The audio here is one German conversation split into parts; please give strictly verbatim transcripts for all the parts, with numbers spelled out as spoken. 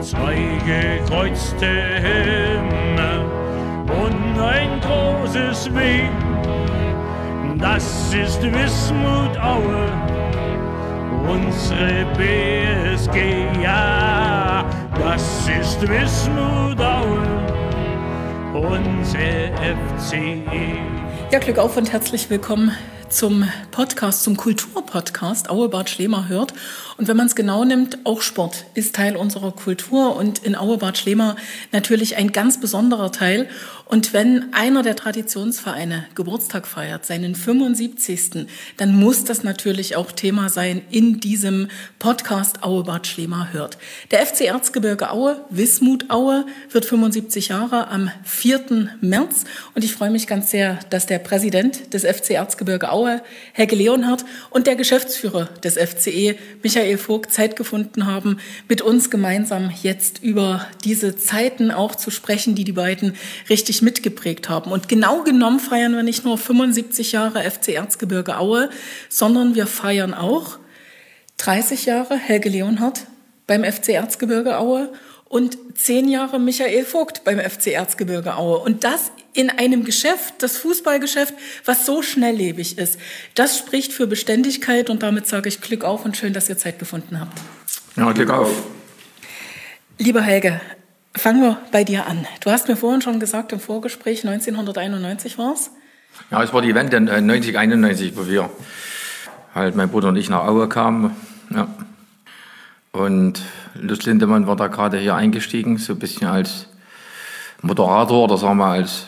zwei gekreuzte Himmel und ein großes W. Das ist Wismut Aue, unsere B S G, ja, das ist Wismut Aue, unser F C E. Ja, Glück auf und herzlich willkommen zum Podcast, zum Kulturpodcast Aue Bad Schlema hört. Und wenn man es genau nimmt, auch Sport ist Teil unserer Kultur und in Aue Bad Schlema natürlich ein ganz besonderer Teil. Und wenn einer der Traditionsvereine Geburtstag feiert, seinen fünfundsiebzigsten, dann muss das natürlich auch Thema sein in diesem Podcast Aue Bad Schlema hört. Der F C Erzgebirge Aue, Wismut Aue, wird fünfundsiebzig Jahre am vierten März. Und ich freue mich ganz sehr, dass der Präsident des F C Erzgebirge Aue, Helge Leonhardt, und der Geschäftsführer des F C E, Michael Vogt, Zeit gefunden haben, mit uns gemeinsam jetzt über diese Zeiten auch zu sprechen, die die beiden richtig mitgeprägt haben. Und genau genommen feiern wir nicht nur fünfundsiebzig Jahre F C Erzgebirge Aue, sondern wir feiern auch dreißig Jahre Helge Leonhardt beim F C Erzgebirge Aue und zehn Jahre Michael Vogt beim F C Erzgebirge Aue. Und das in einem Geschäft, das Fußballgeschäft, was so schnelllebig ist. Das spricht für Beständigkeit und damit sage ich Glück auf und schön, dass ihr Zeit gefunden habt. Ja, Glück auf. Lieber Helge, fangen wir bei dir an. Du hast mir vorhin schon gesagt, im Vorgespräch neunzehnhunderteinundneunzig war es? Ja, es war die Wende neunzig einundneunzig, wo wir, halt mein Bruder und ich nach Aue kamen. Ja. Und Lutz Lindemann war da gerade hier eingestiegen, so ein bisschen als Moderator oder sagen wir als,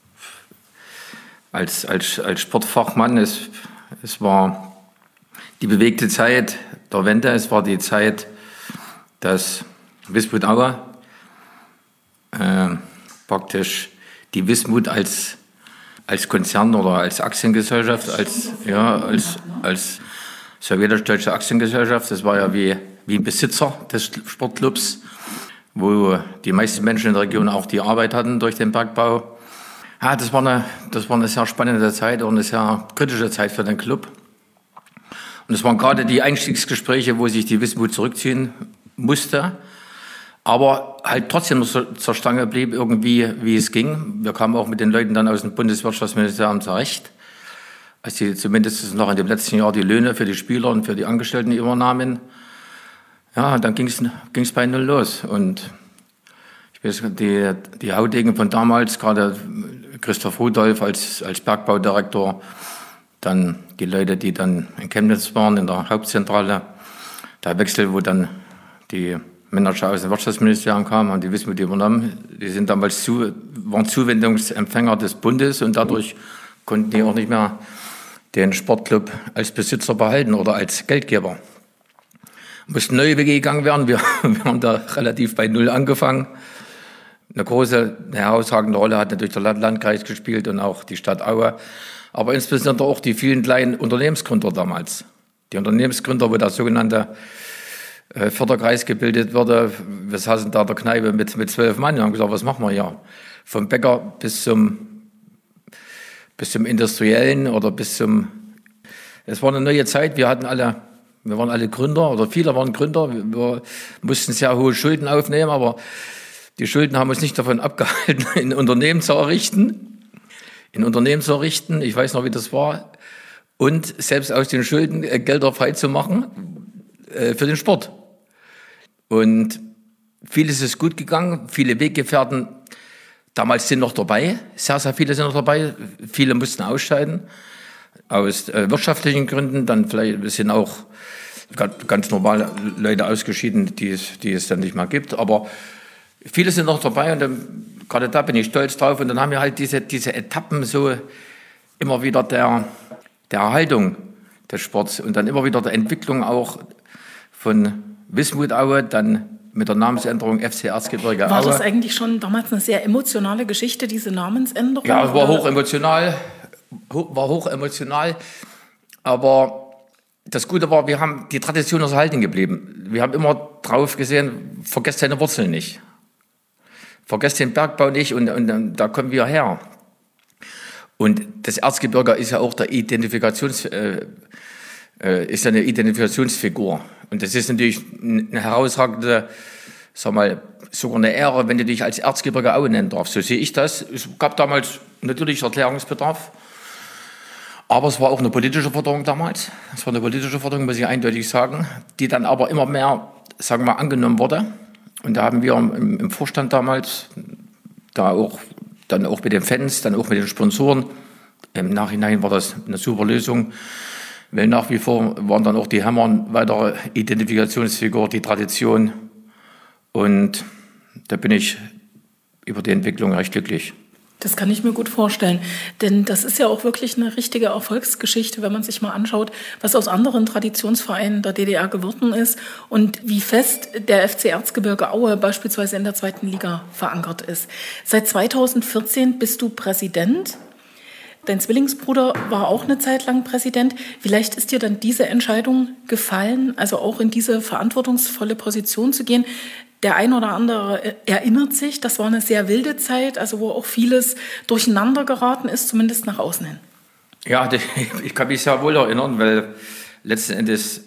als, als, als Sportfachmann. Es, es war die bewegte Zeit der Wende, es war die Zeit, dass Wismut Aue äh, praktisch die Wismut als, als Konzern oder als Aktiengesellschaft, als, ja, als, als sowjetisch-deutsche Aktiengesellschaft, das war ja wie wie ein Besitzer des Sportclubs, wo die meisten Menschen in der Region auch die Arbeit hatten durch den Bergbau. Ja, das war eine, das war eine sehr spannende Zeit und eine sehr kritische Zeit für den Club. Und es waren gerade die Einstiegsgespräche, wo sich die Wismut zurückziehen musste, aber halt trotzdem noch zur Stange blieb irgendwie, wie es ging. Wir kamen auch mit den Leuten dann aus dem Bundeswirtschaftsministerium zurecht, als die zumindest noch in dem letzten Jahr die Löhne für die Spieler und für die Angestellten übernahmen. Ja, dann ging es bei Null los. Und ich weiß, die, die Haudegen von damals, gerade Christoph Rudolph als, als Bergbaudirektor, dann die Leute, die dann in Chemnitz waren, in der Hauptzentrale, der Wechsel, wo dann die Manager aus dem Wirtschaftsministerium kamen, haben die Wismut übernommen. Die sind damals zu, waren Zuwendungsempfänger des Bundes und dadurch konnten die auch nicht mehr den Sportclub als Besitzer behalten oder als Geldgeber. Mussten neue Wege gegangen werden. Wir, wir haben da relativ bei Null angefangen. Eine große, eine herausragende Rolle hat natürlich der Landkreis gespielt und auch die Stadt Aue. Aber insbesondere auch die vielen kleinen Unternehmensgründer damals. Die Unternehmensgründer, wo der sogenannte äh, Förderkreis gebildet wurde. Wir saßen da in der Kneipe mit, mit zwölf Mann und haben gesagt, was machen wir hier? Vom Bäcker bis zum, bis zum Industriellen oder bis zum... Es war eine neue Zeit. Wir hatten alle... Wir waren alle Gründer oder viele waren Gründer. Wir mussten sehr hohe Schulden aufnehmen, aber die Schulden haben uns nicht davon abgehalten, ein Unternehmen zu errichten. Ein Unternehmen zu errichten, ich weiß noch, wie das war. Und selbst aus den Schulden Gelder frei zu machen äh, für den Sport. Und vieles ist gut gegangen, viele Weggefährten damals sind noch dabei, sehr, sehr viele sind noch dabei. Viele mussten ausscheiden. Aus äh, wirtschaftlichen Gründen, dann vielleicht sind auch ganz, ganz normale Leute ausgeschieden, die es, die es dann nicht mehr gibt. Aber viele sind noch dabei und dann, gerade da bin ich stolz drauf. Und dann haben wir halt diese, diese Etappen so immer wieder der, der Erhaltung des Sports und dann immer wieder der Entwicklung auch von Wismut Aue, dann mit der Namensänderung F C Erzgebirge Aue. War das eigentlich schon damals eine sehr emotionale Geschichte, diese Namensänderung? Ja, es war hoch emotional. war hoch emotional, aber das Gute war, wir haben die Tradition erhalten geblieben. Wir haben immer drauf gesehen, vergesst deine Wurzeln nicht. Vergesst den Bergbau nicht und, und, und da kommen wir her. Und das Erzgebirge ist ja auch der Identifikations, äh, äh, ist eine Identifikationsfigur. Und das ist natürlich eine herausragende, sag mal, sogar eine Ehre, wenn du dich als Erzgebirge Aue nennen darfst. So sehe ich das. Es gab damals natürlich Erklärungsbedarf. Aber es war auch eine politische Forderung damals. Es war eine politische Forderung, muss ich eindeutig sagen, die dann aber immer mehr, sagen wir, angenommen wurde. Und da haben wir im, im Vorstand damals, da auch, dann auch mit den Fans, dann auch mit den Sponsoren, im Nachhinein war das eine super Lösung, weil nach wie vor waren dann auch die Hammer eine weitere Identifikationsfigur, die Tradition. Und da bin ich über die Entwicklung recht glücklich. Das kann ich mir gut vorstellen, denn das ist ja auch wirklich eine richtige Erfolgsgeschichte, wenn man sich mal anschaut, was aus anderen Traditionsvereinen der D D R geworden ist und wie fest der F C Erzgebirge Aue beispielsweise in der zweiten Liga verankert ist. Seit zweitausendvierzehn bist du Präsident. Dein Zwillingsbruder war auch eine Zeit lang Präsident. Vielleicht ist dir dann diese Entscheidung gefallen, also auch in diese verantwortungsvolle Position zu gehen. Der ein oder andere erinnert sich, das war eine sehr wilde Zeit, also wo auch vieles durcheinander geraten ist, zumindest nach außen hin. Ja, ich kann mich sehr wohl erinnern, weil letzten Endes,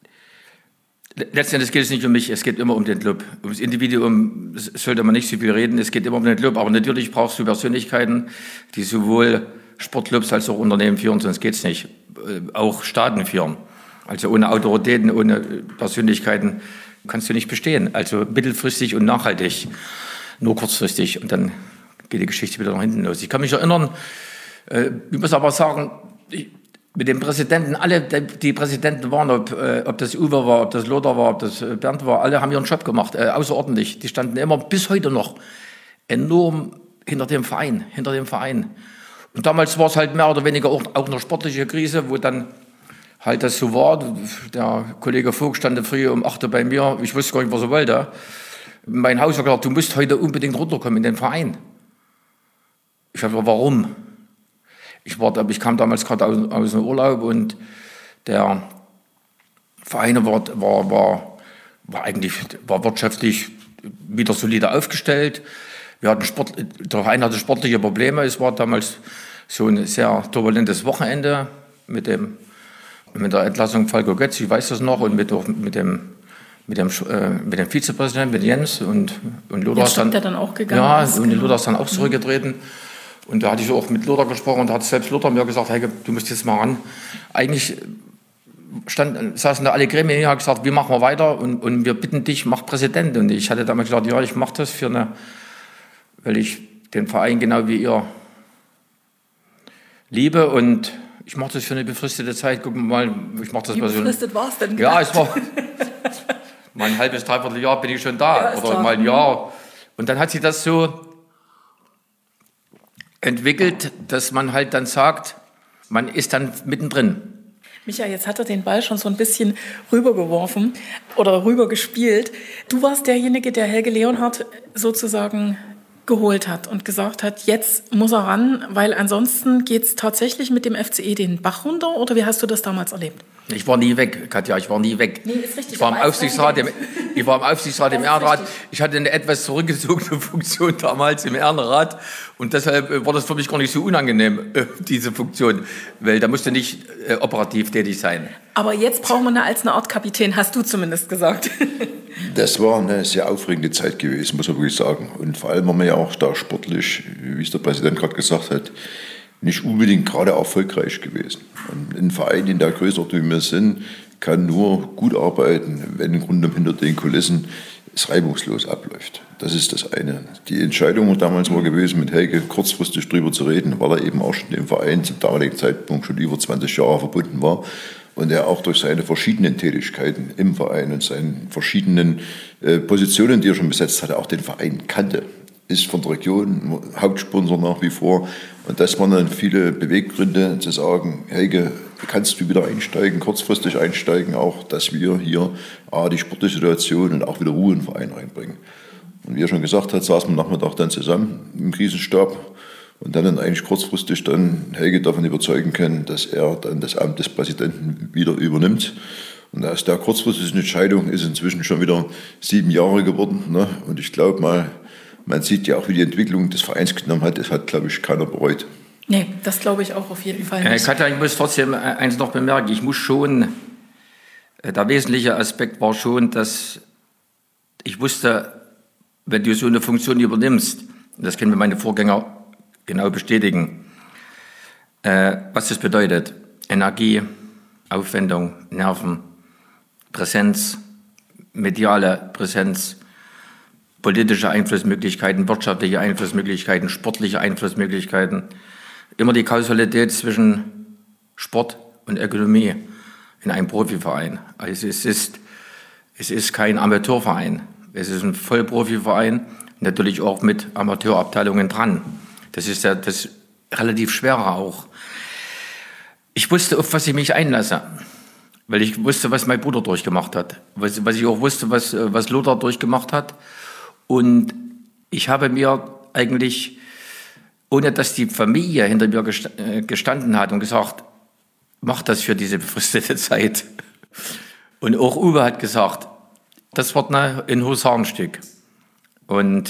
letzten Endes geht es nicht um mich, es geht immer um den Club. Um das Individuum sollte man nicht so viel reden, es geht immer um den Club. Aber natürlich brauchst du Persönlichkeiten, die sowohl Sportclubs als auch Unternehmen führen, sonst geht es nicht. Auch Staaten führen. Also ohne Autoritäten, ohne Persönlichkeiten kannst du nicht bestehen. Also mittelfristig und nachhaltig, nur kurzfristig. Und dann geht die Geschichte wieder nach hinten los. Ich kann mich erinnern, äh, ich muss aber sagen, ich, mit den Präsidenten, alle die Präsidenten waren, ob, äh, ob das Uwe war, ob das Lothar war, ob das Bernd war, alle haben ihren Job gemacht, äh, außerordentlich. Die standen immer bis heute noch enorm hinter dem Verein, hinter dem Verein. Und damals war es halt mehr oder weniger auch, auch eine sportliche Krise, wo dann halt das so war. Der Kollege Vogt stand früh um acht Uhr bei mir. Ich wusste gar nicht, was er wollte. Mein Haus hat gesagt, du musst heute unbedingt runterkommen in den Verein. Ich habe gesagt, warum? Ich, war, ich kam damals gerade aus, aus dem Urlaub und der Verein war, war, war, war eigentlich war wirtschaftlich wieder solide aufgestellt. Wir hatten Sport, der Verein hatte sportliche Probleme. Es war damals so ein sehr turbulentes Wochenende mit dem mit der Entlassung Falco Götz, ich weiß das noch, und mit, mit, dem, mit, dem, äh, mit dem Vizepräsidenten, mit Jens und, und Lothar. Jetzt stimmt er dann auch gegangen. Ja, ist, und genau. Lothar ist dann auch zurückgetreten. Und da hatte ich auch mit Lothar gesprochen und da hat selbst Lothar mir gesagt, hey, du musst jetzt mal ran. Eigentlich stand, saßen da alle Gremien hier und haben gesagt, wie machen wir weiter und, und wir bitten dich, mach Präsident. Und ich hatte damals gesagt, ja, ich mache das für eine, weil ich den Verein genau wie ihr liebe und ich mache das für eine befristete Zeit. Guck mal, ich mache das Wie mal so. befristet war es denn? Ja, es war mal ein halbes, dreiviertel Jahr bin ich schon da. Ja, oder klar. mal ein Jahr. Und dann hat sich das so entwickelt, dass man halt dann sagt, man ist dann mittendrin. Micha, jetzt hat er den Ball schon so ein bisschen rübergeworfen oder rübergespielt. Du warst derjenige, der Helge Leonhardt sozusagen geholt hat und gesagt hat, jetzt muss er ran, weil ansonsten geht es tatsächlich mit dem F C E den Bach runter, oder wie hast du das damals erlebt? Ich war nie weg, Katja, ich war nie weg. Nee, ist richtig. Ich war im Aufsichtsrat, im, ich war im Aufsichtsrat im Ehrenrat. richtig. Ich hatte eine etwas zurückgezogene Funktion damals im Ehrenrat und deshalb war das für mich gar nicht so unangenehm, diese Funktion, weil da musste nicht äh, operativ tätig sein. Aber jetzt brauchen wir eine als eine Art Kapitän, hast du zumindest gesagt. Das war eine sehr aufregende Zeit gewesen, muss man wirklich sagen. Und vor allem waren wir ja auch da sportlich, wie es der Präsident gerade gesagt hat, nicht unbedingt gerade erfolgreich gewesen. Und ein Verein in der Größenordnung, wie wir sind, kann nur gut arbeiten, wenn im Grunde hinter den Kulissen es reibungslos abläuft. Das ist das eine. Die Entscheidung damals war gewesen, mit Helge kurzfristig drüber zu reden, weil er eben auch schon dem Verein zum damaligen Zeitpunkt schon über zwanzig Jahre verbunden war und er auch durch seine verschiedenen Tätigkeiten im Verein und seinen verschiedenen äh, Positionen, die er schon besetzt hatte, auch den Verein kannte. Ist von der Region Hauptsponsor nach wie vor. Und das waren dann viele Beweggründe, zu sagen, Helge, kannst du wieder einsteigen, kurzfristig einsteigen, auch, dass wir hier ah, die sportliche Situation und auch wieder Ruhe in den Verein reinbringen. Und wie er schon gesagt hat, saßen wir am Nachmittag dann zusammen im Krisenstab und dann, dann eigentlich kurzfristig dann Helge davon überzeugen können, dass er dann das Amt des Präsidenten wieder übernimmt. Und aus der kurzfristigen Entscheidung ist inzwischen schon wieder sieben Jahre geworden. Ne? Und ich glaube mal, man sieht ja auch, wie die Entwicklung des Vereins genommen hat. Das hat, glaube ich, keiner bereut. Nee, das glaube ich auch auf jeden Fall nicht. Äh, Katja, ich muss trotzdem eins noch bemerken. Ich muss schon, der wesentliche Aspekt war schon, dass ich wusste, wenn du so eine Funktion übernimmst, das können mir meine Vorgänger genau bestätigen, äh, was das bedeutet. Energie, Aufwendung, Nerven, Präsenz, mediale Präsenz, politische Einflussmöglichkeiten, wirtschaftliche Einflussmöglichkeiten, sportliche Einflussmöglichkeiten. Immer die Kausalität zwischen Sport und Ökonomie in einem Profiverein. Also es ist, es ist kein Amateurverein. Es ist ein Vollprofiverein, natürlich auch mit Amateurabteilungen dran. Das ist ja das relativ Schwere auch. Ich wusste, auf was ich mich einlasse, weil ich wusste, was mein Bruder durchgemacht hat, was, was ich auch wusste, was, was Lothar durchgemacht hat. Und ich habe mir eigentlich, ohne dass die Familie hinter mir gestanden hat und gesagt, mach das für diese befristete Zeit. Und auch Uwe hat gesagt, das wird ein Husarenstück. Und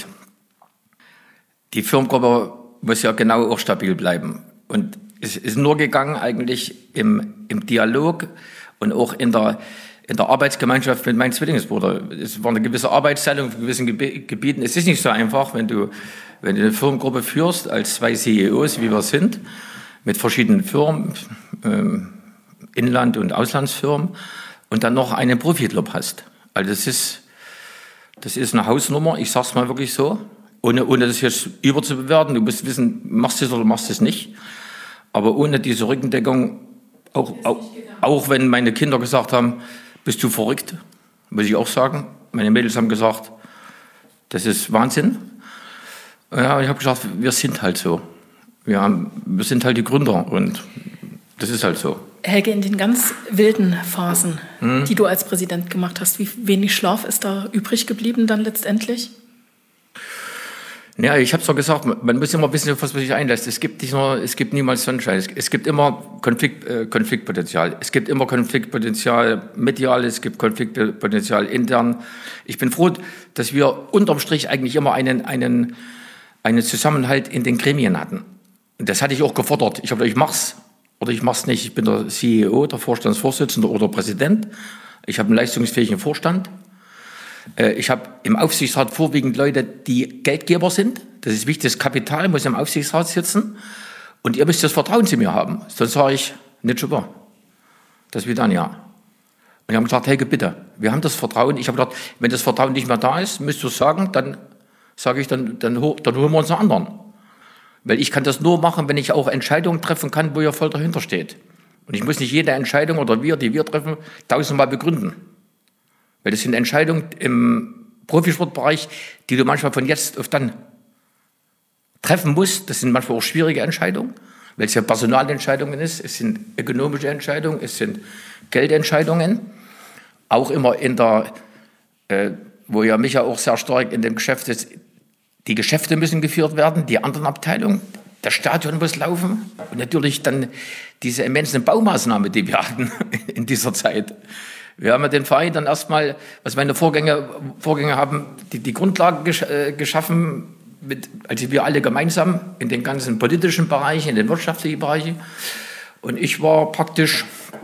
die Firmengruppe muss ja genau auch stabil bleiben. Und es ist nur gegangen eigentlich im, im Dialog und auch in der, in der Arbeitsgemeinschaft mit meinem Zwillingsbruder. Es war eine gewisse Arbeitsteilung in gewissen Gebieten. Es ist nicht so einfach, wenn du, wenn du eine Firmengruppe führst, als zwei C E Os, wie wir sind, mit verschiedenen Firmen, ähm, Inland- und Auslandsfirmen, und dann noch einen Profi-Club hast. Also das ist, das ist eine Hausnummer, ich sag's mal wirklich so, ohne, ohne das jetzt überzubewerten. Du musst wissen, machst du es oder machst du es nicht. Aber ohne diese Rückendeckung, auch, auch, auch wenn meine Kinder gesagt haben, bist du verrückt, muss ich auch sagen. Meine Mädels haben gesagt, das ist Wahnsinn. Ja, ich habe gesagt, wir sind halt so. Wir, haben, wir sind halt die Gründer und das ist halt so. Helge, in den ganz wilden Phasen, hm. die du als Präsident gemacht hast, wie wenig Schlaf ist da übrig geblieben dann letztendlich? Ja, ich habe es doch gesagt, man muss immer wissen, auf was man sich einlässt. Es gibt nicht nur, es gibt niemals Sonnenschein. Es, es gibt immer Konflikt, äh, Konfliktpotenzial. Es gibt immer Konfliktpotenzial medial, es gibt Konfliktpotenzial intern. Ich bin froh, dass wir unterm Strich eigentlich immer einen, einen, einen Zusammenhalt in den Gremien hatten. Und das hatte ich auch gefordert. Ich habe gesagt, ich mach's oder ich mach's nicht. Ich bin der C E O, der Vorstandsvorsitzende oder Präsident. Ich habe einen leistungsfähigen Vorstand. Ich habe im Aufsichtsrat vorwiegend Leute, die Geldgeber sind. Das ist wichtig, das Kapital muss im Aufsichtsrat sitzen. Und ihr müsst das Vertrauen zu mir haben. Sonst sage ich, nicht super. Das wie dann, ja. Und ich habe gesagt, Helge, bitte, wir haben das Vertrauen. Ich habe gesagt, wenn das Vertrauen nicht mehr da ist, müsst ihr sagen, dann sage ich, dann, dann, dann holen wir uns einen anderen. Weil ich kann das nur machen, wenn ich auch Entscheidungen treffen kann, wo ihr voll dahinter steht. Und ich muss nicht jede Entscheidung oder wir, die wir treffen, tausendmal begründen. Weil das sind Entscheidungen im Profisportbereich, die du manchmal von jetzt auf dann treffen musst. Das sind manchmal auch schwierige Entscheidungen, weil es ja Personalentscheidungen ist, es sind ökonomische Entscheidungen, es sind Geldentscheidungen. Auch immer in der, äh, wo ja Micha auch sehr stark in dem Geschäft ist, die Geschäfte müssen geführt werden, die anderen Abteilungen, das Stadion muss laufen und natürlich dann diese immensen Baumaßnahmen, die wir hatten in dieser Zeit. Wir haben ja den Verein dann erstmal, was meine Vorgänger, Vorgänger haben, die, die Grundlagen gesch, äh, geschaffen, mit, also wir alle gemeinsam in den ganzen politischen Bereichen, in den wirtschaftlichen Bereichen. Und ich war praktisch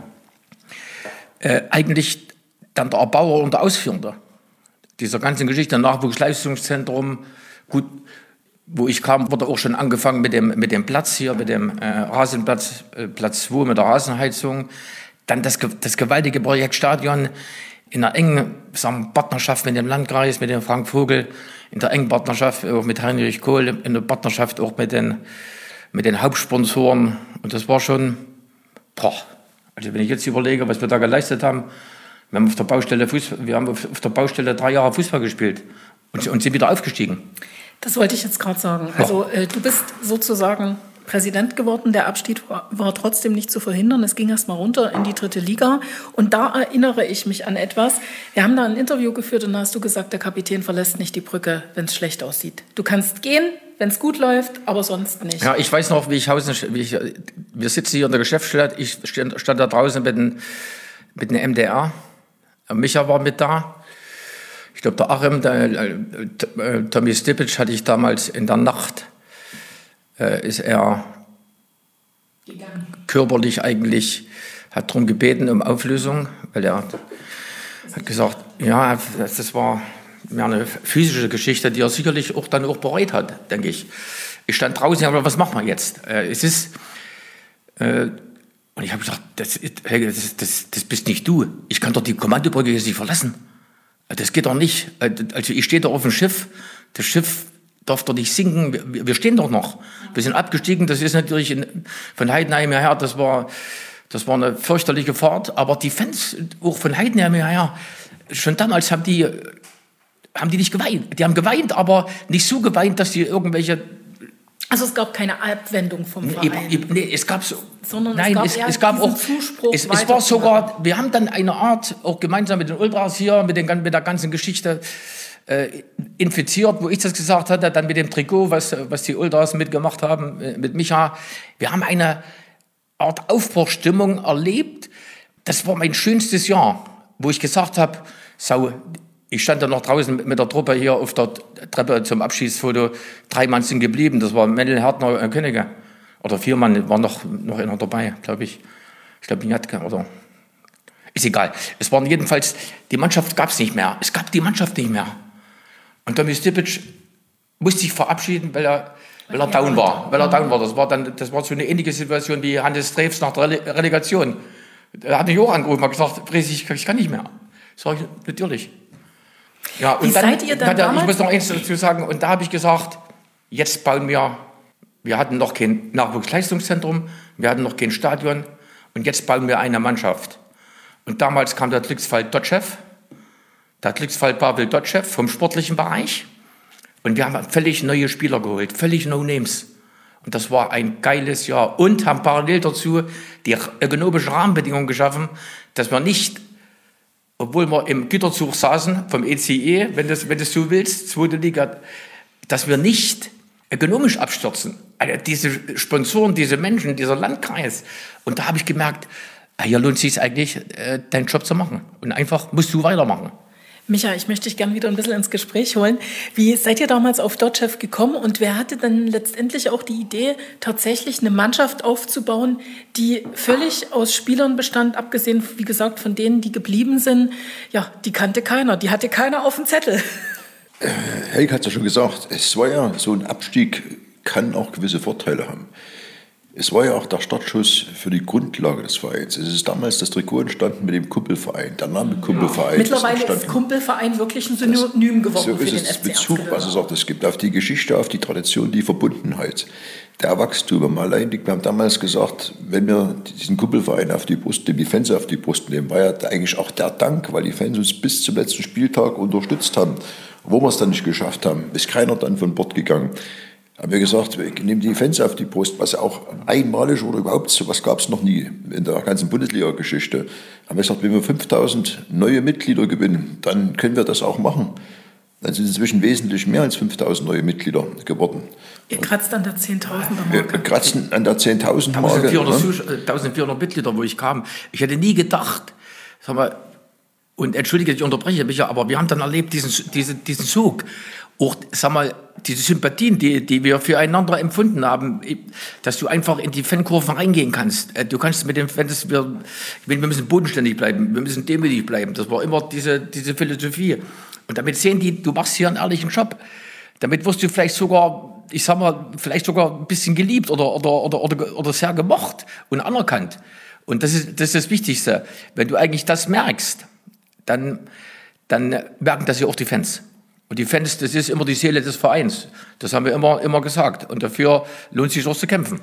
äh, eigentlich dann der Erbauer und der Ausführende dieser ganzen Geschichte, Nachwuchsleistungszentrum. Gut, wo ich kam, wurde auch schon angefangen mit dem, mit dem Platz hier, mit dem äh, Rasenplatz, äh, Platz zwei, mit der Rasenheizung. Dann das, das gewaltige Projekt Stadion in einer engen sagen, Partnerschaft mit dem Landkreis, mit dem Frank Vogel, in der engen Partnerschaft auch mit Heinrich Kohl, in der Partnerschaft auch mit den, mit den Hauptsponsoren. Und das war schon, boah, also wenn ich jetzt überlege, was wir da geleistet haben, wir haben auf der Baustelle, Fußball, wir haben auf, auf der Baustelle drei Jahre Fußball gespielt und, und sind wieder aufgestiegen. Das wollte ich jetzt gerade sagen. Also äh, du bist sozusagen Präsident geworden. Der Abstieg war, war trotzdem nicht zu verhindern. Es ging erst mal runter in die dritte Liga. Und da erinnere ich mich an etwas. Wir haben da ein Interview geführt und da hast du gesagt, der Kapitän verlässt nicht die Brücke, wenn es schlecht aussieht. Du kannst gehen, wenn es gut läuft, aber sonst nicht. Ja, ich weiß noch, wie ich Hausen, wie ich, wir sitzen hier in der Geschäftsstelle. Ich stand, stand da draußen mit dem, mit dem M D R. Micha war mit da. Ich glaube, der Achim, der, äh, Tommy Stipic hatte ich damals in der Nacht. Äh, ist er gegangen. Körperlich eigentlich, hat darum gebeten um Auflösung, weil er hat gesagt, ja, das war, mehr eine physische Geschichte, die er sicherlich auch dann auch bereut hat, denke ich. Ich stand draußen, aber was machen wir jetzt? Äh, es ist, äh, und ich habe gesagt, das, das, das, das bist nicht du. Ich kann doch die Kommandobrücke jetzt nicht verlassen. Das geht doch nicht. Also ich stehe da auf dem Schiff, das Schiff darf doch nicht sinken, wir, wir stehen doch noch. Wir sind abgestiegen, das ist natürlich in, von Heidenheim her, das war, das war eine fürchterliche Fahrt, aber die Fans auch von Heidenheim her, schon damals haben die, haben die nicht geweint. Die haben geweint, aber nicht so geweint, dass die irgendwelche... Also es gab keine Abwendung vom Verein. Nee, nee, es gab so... Sondern nein, es gab, es, es gab auch... Zuspruch es, es war sogar... Wir haben dann eine Art, auch gemeinsam mit den Ultras hier, mit, den, mit der ganzen Geschichte äh, infiziert, wo ich das gesagt hatte, dann mit dem Trikot, was, was die Ultras mitgemacht haben, äh, mit Micha. Wir haben eine Art Aufbruchstimmung erlebt. Das war mein schönstes Jahr, wo ich gesagt habe, so... Ich stand dann noch draußen mit der Truppe hier auf der Treppe zum Abschiedsfoto. Drei Mann sind geblieben. Das war Mendel, Härtner und Könige. Oder vier Mann, war noch, noch einer dabei, glaube ich. Ich glaube, Jatke oder... Ist egal. Es waren jedenfalls... Die Mannschaft gab es nicht mehr. Es gab die Mannschaft nicht mehr. Und Tommy Stipic musste sich verabschieden, weil er, weil er down war. Weil er down war. Das war, dann, das war so eine ähnliche Situation wie Hannes Streefs nach der Rele- Relegation. Er hat mich auch angerufen und gesagt, ich, ich kann nicht mehr. Sag ich, natürlich. Ja, und Wie dann, seid ihr dann damals? Ich muss noch eins dazu sagen, und da habe ich gesagt, jetzt bauen wir, wir hatten noch kein Nachwuchsleistungszentrum, wir hatten noch kein Stadion und jetzt bauen wir eine Mannschaft. Und damals kam der Glücksfall Dotschew, der Glücksfall Pavel Dotschew vom sportlichen Bereich und wir haben völlig neue Spieler geholt, völlig No-Names. Und das war ein geiles Jahr und haben parallel dazu die ökonomischen Rahmenbedingungen geschaffen, dass wir nicht... Obwohl wir im Güterzug saßen, vom E C E, wenn du wenn das so willst, zweite Liga, dass wir nicht ökonomisch abstürzen. Also diese Sponsoren, diese Menschen, dieser Landkreis. Und da habe ich gemerkt, hier lohnt es sich eigentlich, deinen Job zu machen. Und einfach musst du weitermachen. Micha, ich möchte dich gerne wieder ein bisschen ins Gespräch holen. Wie seid ihr damals auf Dotschew gekommen und wer hatte dann letztendlich auch die Idee, tatsächlich eine Mannschaft aufzubauen, die völlig aus Spielern bestand, abgesehen, wie gesagt, von denen, die geblieben sind? Ja, die kannte keiner, die hatte keiner auf dem Zettel. Äh, Helg hat es ja schon gesagt, es war ja so ein Abstieg, kann auch gewisse Vorteile haben. Es war ja auch der Startschuss für die Grundlage des Vereins. Es ist damals das Trikot entstanden mit dem Kumpelverein, der Name Kumpelverein. Mittlerweile ist, ist Kumpelverein wirklich ein Synonym geworden so für ist den es F C Bezug, Erzgebirge. was es auch das gibt, auf die Geschichte, auf die Tradition, die Verbundenheit, der Wachstum. Allein, wir haben damals gesagt, wenn wir diesen Kumpelverein auf die Brust nehmen, die Fans auf die Brust nehmen, war ja eigentlich auch der Dank, weil die Fans uns bis zum letzten Spieltag unterstützt haben, wo wir es dann nicht geschafft haben, ist keiner dann von Bord gegangen. Haben wir gesagt, wir nehmen die Fans auf die Brust, was ja auch einmalig oder überhaupt so was gab es noch nie in der ganzen Bundesliga-Geschichte. Haben wir gesagt, wenn wir fünftausend neue Mitglieder gewinnen, dann können wir das auch machen. Dann sind es inzwischen wesentlich mehr als fünftausend neue Mitglieder geworden. Ihr kratzt an der zehntausender Wir Marke. kratzen an der zehntausend Marke. eintausendvierhundert Mitglieder, wo ich kam. Ich hätte nie gedacht, sag mal, und entschuldige, ich unterbreche mich ja, aber wir haben dann erlebt, diesen, diesen, diesen Zug. Auch, sag mal, diese Sympathien, die, die wir füreinander empfunden haben, dass du einfach in die Fankurven reingehen kannst. Du kannst mit den Fans, wir, ich meine, wir müssen bodenständig bleiben, wir müssen demütig bleiben. Das war immer diese, diese Philosophie. Und damit sehen die, du machst hier einen ehrlichen Job. Damit wirst du vielleicht sogar, ich sag mal, vielleicht sogar ein bisschen geliebt oder, oder, oder, oder, oder sehr gemocht und anerkannt. Und das ist, das ist das Wichtigste. Wenn du eigentlich das merkst, dann, dann merken das ja auch die Fans. Und die Fans, das ist immer die Seele des Vereins. Das haben wir immer, immer gesagt. Und dafür lohnt es sich auch zu kämpfen.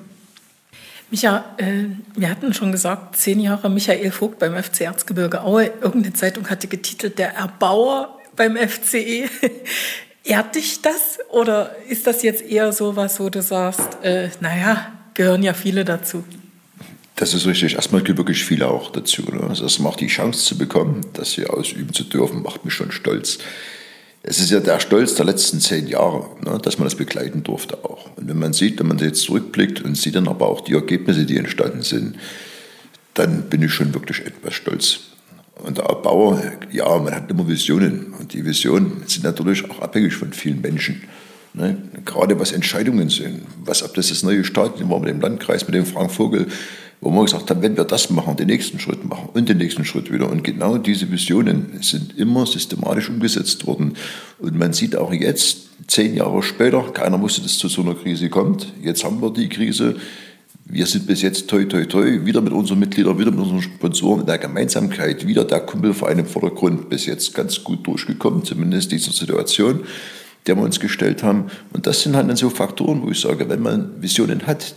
Micha, äh, wir hatten schon gesagt, zehn Jahre Michael Vogt beim F C Erzgebirge Aue. Irgendeine Zeitung hatte getitelt, der Erbauer beim F C E. Ehrt dich das? Oder ist das jetzt eher so was, wo du sagst, äh, naja, gehören ja viele dazu? Das ist richtig. Erstmal gehören wirklich viele auch dazu. Ne? Also erstmal auch die Chance zu bekommen, das hier ausüben zu dürfen, macht mich schon stolz. Es ist ja der Stolz der letzten zehn Jahre, ne, dass man das begleiten durfte auch. Und wenn man sieht, wenn man jetzt zurückblickt und sieht dann aber auch die Ergebnisse, die entstanden sind, dann bin ich schon wirklich etwas stolz. Und der Erbauer, ja, man hat immer Visionen. Und die Visionen sind natürlich auch abhängig von vielen Menschen. Ne? Gerade was Entscheidungen sind, was, ob das das neue Stadion war mit dem Landkreis, mit dem Frank Vogel, wo wir gesagt haben, wenn wir das machen, den nächsten Schritt machen und den nächsten Schritt wieder. Und genau diese Visionen sind immer systematisch umgesetzt worden. Und man sieht auch jetzt, zehn Jahre später, keiner wusste, dass es zu so einer Krise kommt. Jetzt haben wir die Krise. Wir sind bis jetzt toi, toi, toi, wieder mit unseren Mitgliedern, wieder mit unseren Sponsoren in der Gemeinsamkeit, wieder der Kumpelverein im Vordergrund, bis jetzt ganz gut durchgekommen, zumindest dieser Situation, der wir uns gestellt haben. Und das sind halt dann so Faktoren, wo ich sage, wenn man Visionen hat,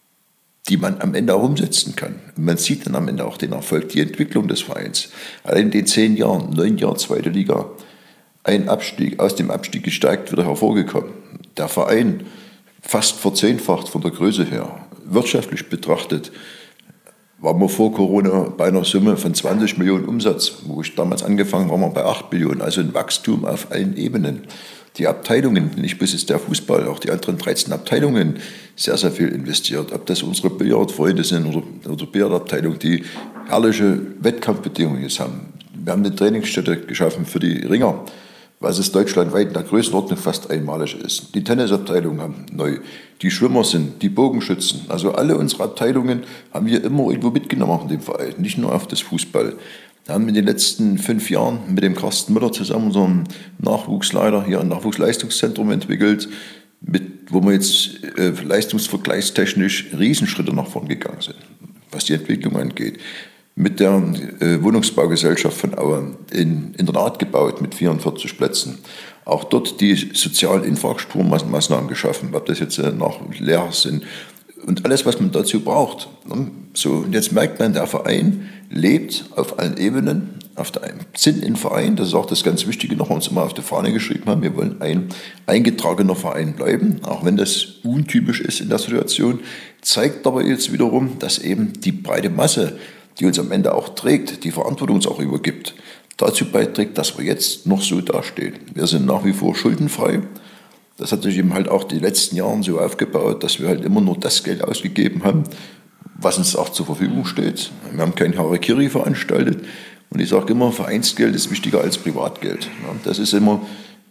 die man am Ende auch umsetzen kann. Und man sieht dann am Ende auch den Erfolg, die Entwicklung des Vereins. Allein in den zehn Jahren, neun Jahren zweite Liga, ein Abstieg, aus dem Abstieg gesteigt, wieder hervorgekommen. Der Verein fast verzehnfacht von der Größe her. Wirtschaftlich betrachtet waren wir vor Corona bei einer Summe von zwanzig Millionen Umsatz. Wo ich damals angefangen habe, waren wir bei acht Millionen. Also ein Wachstum auf allen Ebenen. Die Abteilungen, nicht bis jetzt der Fußball, auch die anderen dreizehn Abteilungen, sehr, sehr viel investiert. Ob das unsere Billardfreunde sind oder, oder Billardabteilung, die herrliche Wettkampfbedingungen jetzt haben. Wir haben eine Trainingsstätte geschaffen für die Ringer, was es deutschlandweit in der Größenordnung fast einmalig ist. Die Tennisabteilung haben neu, die Schwimmer sind, die Bogenschützen. Also alle unsere Abteilungen haben wir immer irgendwo mitgenommen in dem Verein, nicht nur auf das Fußball. Wir haben in den letzten fünf Jahren mit dem Carsten Müller zusammen unseren Nachwuchsleiter hier ein Nachwuchsleistungszentrum entwickelt, mit, wo wir jetzt äh, leistungsvergleichstechnisch Riesenschritte nach vorn gegangen sind, was die Entwicklung angeht. Mit der äh, Wohnungsbaugesellschaft von Aue ein Internat gebaut mit vierundvierzig Plätzen. Auch dort die sozialen Infrastrukturmaßnahmen geschaffen, ob das jetzt äh, nach Lehrer sind und alles, was man dazu braucht. So, und jetzt merkt man, der Verein lebt auf allen Ebenen, auf der sind ein Verein, das ist auch das ganz Wichtige, noch uns immer auf die Fahne geschrieben haben, wir wollen ein eingetragener Verein bleiben, auch wenn das untypisch ist in der Situation, zeigt aber jetzt wiederum, dass eben die breite Masse, die uns am Ende auch trägt, die Verantwortung uns auch übergibt, dazu beiträgt, dass wir jetzt noch so dastehen. Wir sind nach wie vor schuldenfrei. Das hat sich eben halt auch die letzten Jahre so aufgebaut, dass wir halt immer nur das Geld ausgegeben haben, was uns auch zur Verfügung steht. Wir haben kein Harakiri veranstaltet. Und ich sage immer, Vereinsgeld ist wichtiger als Privatgeld. Das ist immer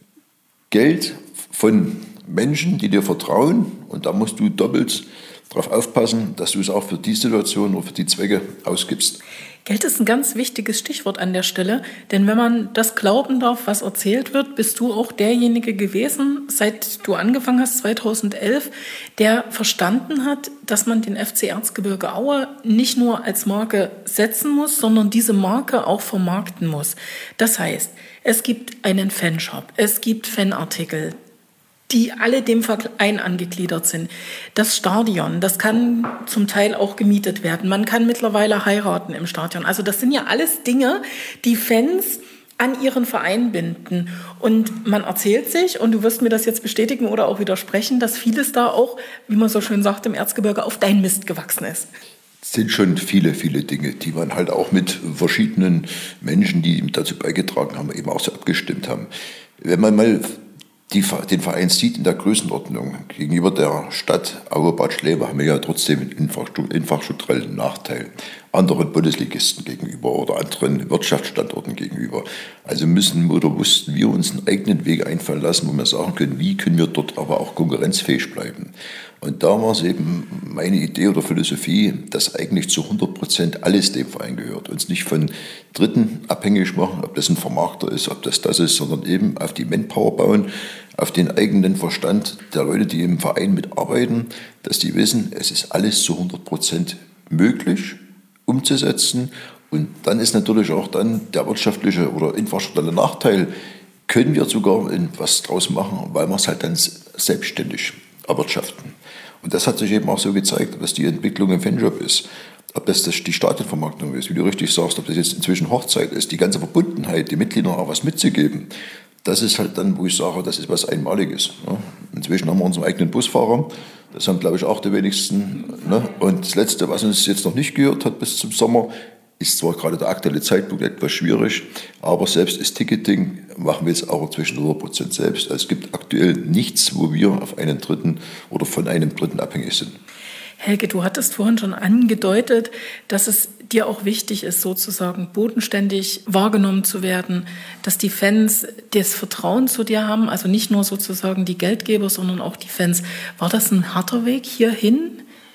Geld von Menschen, die dir vertrauen. Und da musst du doppelt darauf aufpassen, dass du es auch für die Situation oder für die Zwecke ausgibst. Geld ist ein ganz wichtiges Stichwort an der Stelle, denn wenn man das glauben darf, was erzählt wird, bist du auch derjenige gewesen, seit du angefangen hast, zweitausendelf, der verstanden hat, dass man den F C Erzgebirge Aue nicht nur als Marke setzen muss, sondern diese Marke auch vermarkten muss. Das heißt, es gibt einen Fanshop, es gibt Fanartikel, die alle dem Verein angegliedert sind. Das Stadion, das kann zum Teil auch gemietet werden. Man kann mittlerweile heiraten im Stadion. Also das sind ja alles Dinge, die Fans an ihren Verein binden. Und man erzählt sich, und du wirst mir das jetzt bestätigen oder auch widersprechen, dass vieles da auch, wie man so schön sagt, im Erzgebirge auf dein Mist gewachsen ist. Es sind schon viele, viele Dinge, die man halt auch mit verschiedenen Menschen, die dazu beigetragen haben, eben auch so abgestimmt haben. Wenn man mal Die, den Verein sieht in der Größenordnung gegenüber der Stadt Aue-Bad Schlema, haben wir ja trotzdem einen infrastrukturellen Nachteil anderen Bundesligisten gegenüber oder anderen Wirtschaftsstandorten gegenüber. Also müssen oder mussten wir uns einen eigenen Weg einfallen lassen, wo wir sagen können, wie können wir dort aber auch konkurrenzfähig bleiben. Und da war es eben meine Idee oder Philosophie, dass eigentlich zu hundert Prozent alles dem Verein gehört. Uns nicht von Dritten abhängig machen, ob das ein Vermarkter ist, ob das das ist, sondern eben auf die Manpower bauen, auf den eigenen Verstand der Leute, die im Verein mitarbeiten, dass die wissen, es ist alles zu hundert Prozent möglich umzusetzen. Und dann ist natürlich auch dann der wirtschaftliche oder infrastrukturelle Nachteil, können wir sogar etwas draus machen, weil wir es halt dann selbstständig erwirtschaften. Und das hat sich eben auch so gezeigt, was die Entwicklung im Fanshop ist. Ob das, das die Stadionvermarktung ist, wie du richtig sagst, ob das jetzt inzwischen Hochzeit ist, die ganze Verbundenheit, den Mitgliedern auch was mitzugeben, das ist halt dann, wo ich sage, das ist was Einmaliges. Ne? Inzwischen haben wir unseren eigenen Busfahrer, das haben, glaube ich, auch die wenigsten. Ne? Und das Letzte, was uns jetzt noch nicht gehört hat bis zum Sommer, ist zwar gerade der aktuelle Zeitpunkt etwas schwierig, aber selbst das Ticketing machen wir jetzt auch inzwischen hundert Prozent selbst. Also es gibt aktuell nichts, wo wir auf einen Dritten oder von einem Dritten abhängig sind. Helge, du hattest vorhin schon angedeutet, dass es dir auch wichtig ist, sozusagen bodenständig wahrgenommen zu werden, dass die Fans das Vertrauen zu dir haben, also nicht nur sozusagen die Geldgeber, sondern auch die Fans. War das ein harter Weg hierhin?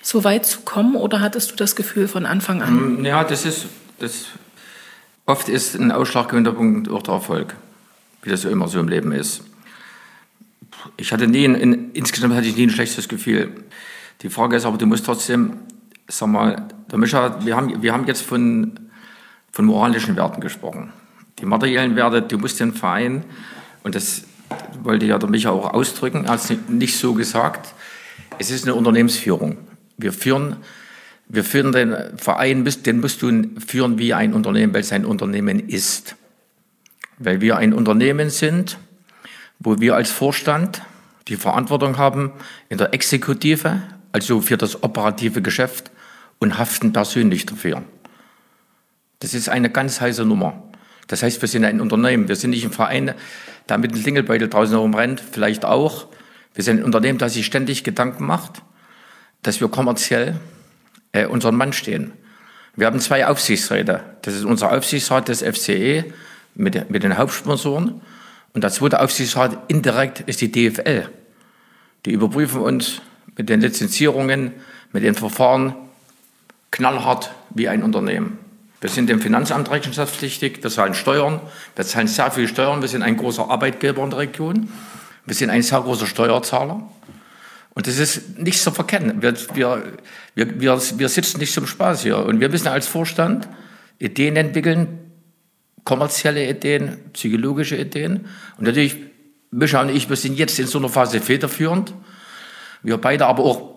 so weit zu kommen, oder hattest du das Gefühl von Anfang an? Ja, das ist, das, oft ist ein ausschlaggebender Punkt auch der Erfolg, wie das so immer so im Leben ist. Ich hatte nie, ein, insgesamt hatte ich nie ein schlechtes Gefühl. Die Frage ist aber, du musst trotzdem, sag mal, der Micha, wir haben, wir haben jetzt von, von moralischen Werten gesprochen. Die materiellen Werte, du musst den Verein, und das wollte ja der Micha auch ausdrücken, er hat es nicht so gesagt, es ist eine Unternehmensführung. Wir führen, wir führen den Verein, den musst du führen wie ein Unternehmen, weil es ein Unternehmen ist. Weil wir ein Unternehmen sind, wo wir als Vorstand die Verantwortung haben in der Exekutive, also für das operative Geschäft, und haften persönlich dafür. Das ist eine ganz heiße Nummer. Das heißt, wir sind ein Unternehmen, wir sind nicht ein Verein, der mit dem Klingelbeutel draußen herumrennt, vielleicht auch. Wir sind ein Unternehmen, das sich ständig Gedanken macht, dass wir kommerziell äh, unseren Mann stehen. Wir haben zwei Aufsichtsräte. Das ist unser Aufsichtsrat des F C E mit, mit den Hauptsponsoren. Und der zweite Aufsichtsrat indirekt ist die D F L. Die überprüfen uns mit den Lizenzierungen, mit den Verfahren knallhart wie ein Unternehmen. Wir sind dem Finanzamt rechenschaftspflichtig, wir zahlen Steuern, wir zahlen sehr viel Steuern, wir sind ein großer Arbeitgeber in der Region, wir sind ein sehr großer Steuerzahler. Und das ist nicht zu verkennen. Wir, wir, wir, wir, wir sitzen nicht zum Spaß hier. Und wir müssen als Vorstand Ideen entwickeln, kommerzielle Ideen, psychologische Ideen. Und natürlich, Micha und ich, wir sind jetzt in so einer Phase federführend. Wir beide aber auch,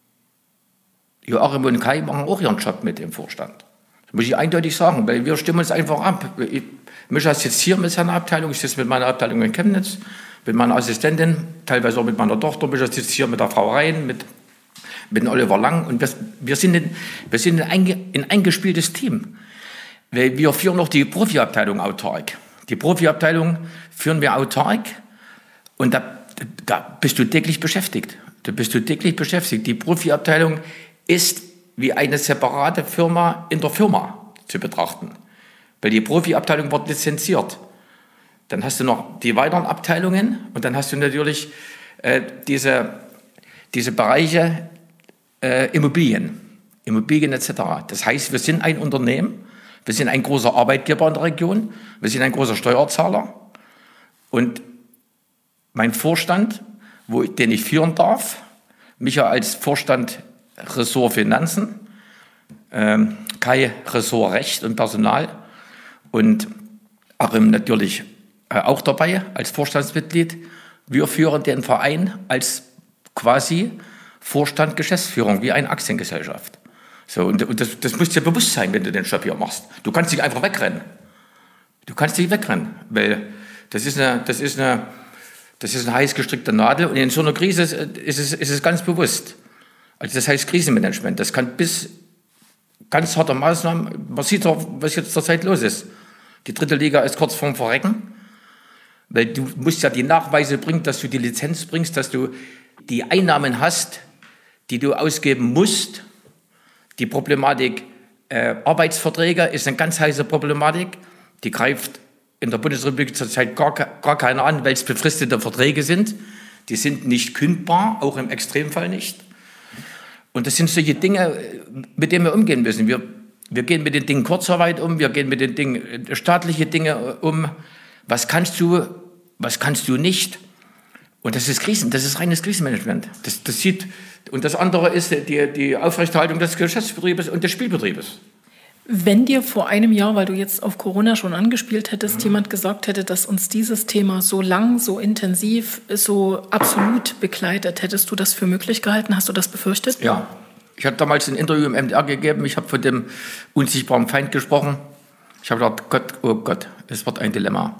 Joachim und Kai machen auch ihren Job mit im Vorstand. Das muss ich eindeutig sagen, weil wir stimmen uns einfach ab. Ich, Micha ist jetzt hier mit seiner Abteilung, ich sitze mit meiner Abteilung in Chemnitz, mit meiner Assistentin, teilweise auch mit meiner Tochter. Micha sitzt hier mit der Frau Rhein, mit, mit Oliver Lang. Und wir, wir sind, ein, wir sind ein, einge, ein eingespieltes Team. Weil wir führen noch die Profiabteilung autark. Die Profiabteilung führen wir autark und da, da bist du täglich beschäftigt. Da bist du täglich beschäftigt. Die Profiabteilung ist wie eine separate Firma in der Firma zu betrachten. Weil die Profiabteilung wird lizenziert. Dann hast du noch die weiteren Abteilungen und dann hast du natürlich äh, diese, diese Bereiche äh, Immobilien, Immobilien et cetera. Das heißt, wir sind ein Unternehmen, wir sind ein großer Arbeitgeber in der Region, wir sind ein großer Steuerzahler und mein Vorstand, wo, den ich führen darf, Micha als Vorstand Ressort Finanzen, ähm, Kai Ressort Recht und Personal und Achim natürlich äh, auch dabei als Vorstandsmitglied. Wir führen den Verein als quasi Vorstand Geschäftsführung, wie eine Aktiengesellschaft. So, und, und das, das muss dir bewusst sein, wenn du den Job hier machst. Du kannst nicht einfach wegrennen. Du kannst nicht wegrennen, weil das ist eine, das ist eine, das ist eine heiß gestrickte Nadel und in so einer Krise ist, ist, es, ist es ganz bewusst. Also das heißt Krisenmanagement. Das kann bis ganz harte Maßnahmen, man sieht doch, was jetzt zurzeit los ist. Die dritte Liga ist kurz vorm Verrecken, weil du musst ja die Nachweise bringen, dass du die Lizenz bringst, dass du die Einnahmen hast, die du ausgeben musst. Die Problematik äh, Arbeitsverträge ist eine ganz heiße Problematik. Die greift in der Bundesrepublik zurzeit gar, gar keiner an, weil es befristete Verträge sind. Die sind nicht kündbar, auch im Extremfall nicht. Und das sind solche Dinge, mit denen wir umgehen müssen. Wir, wir gehen mit den Dingen Kurzarbeit um, wir gehen mit den Dingen staatliche Dinge um. Was kannst du, was kannst du nicht? Und das ist Krisen, das ist reines Krisenmanagement. Das, das sieht, und das andere ist die, die Aufrechterhaltung des Geschäftsbetriebes und des Spielbetriebes. Wenn dir vor einem Jahr, weil du jetzt auf Corona schon angespielt hättest, mhm. jemand gesagt hätte, dass uns dieses Thema so lang, so intensiv, so absolut begleitet, hättest du das für möglich gehalten? Hast du das befürchtet? Ja. Ich habe damals ein Interview im M D R gegeben, ich habe von dem unsichtbaren Feind gesprochen. Ich habe gedacht, Gott, oh Gott, es wird ein Dilemma.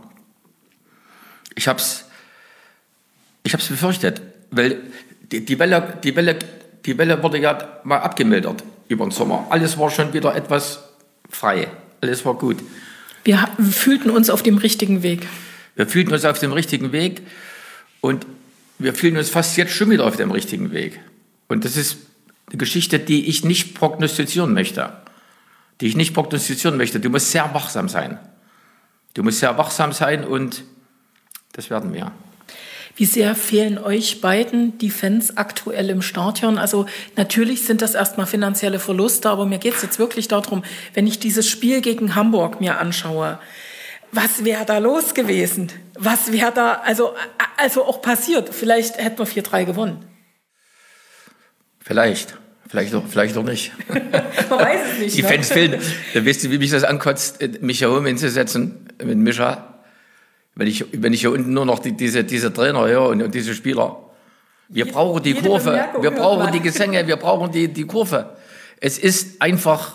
Ich habe es ich hab's befürchtet, weil die, die, Welle, die, Welle, die Welle wurde ja mal abgemildert über den Sommer. Alles war schon wieder etwas frei. Alles war gut. Wir fühlten uns auf dem richtigen Weg. Wir fühlten uns auf dem richtigen Weg und wir fühlen uns fast jetzt schon wieder auf dem richtigen Weg. Und das ist eine Geschichte, die ich nicht prognostizieren möchte. Die ich nicht prognostizieren möchte. Du musst sehr wachsam sein. Du musst sehr wachsam sein und das werden wir. Wie sehr fehlen euch beiden die Fans aktuell im Stadion? Also natürlich sind das erstmal finanzielle Verluste, aber mir geht es jetzt wirklich darum, wenn ich dieses Spiel gegen Hamburg mir anschaue, was wäre da los gewesen? Was wäre da also, also auch passiert? Vielleicht hätten wir vier drei gewonnen. Vielleicht. Vielleicht auch, vielleicht auch nicht. Man weiß es nicht. Die ne? Fans fehlen. Da weißt du, wie mich das ankotzt, mich hier oben hinzusetzen mit Mischa. Wenn ich, wenn ich hier unten nur noch die, diese, diese Trainer höre und, und diese Spieler. Wir Jede, brauchen die Kurve, wir brauchen die Gesänge, wir brauchen die, die Kurve. Es ist einfach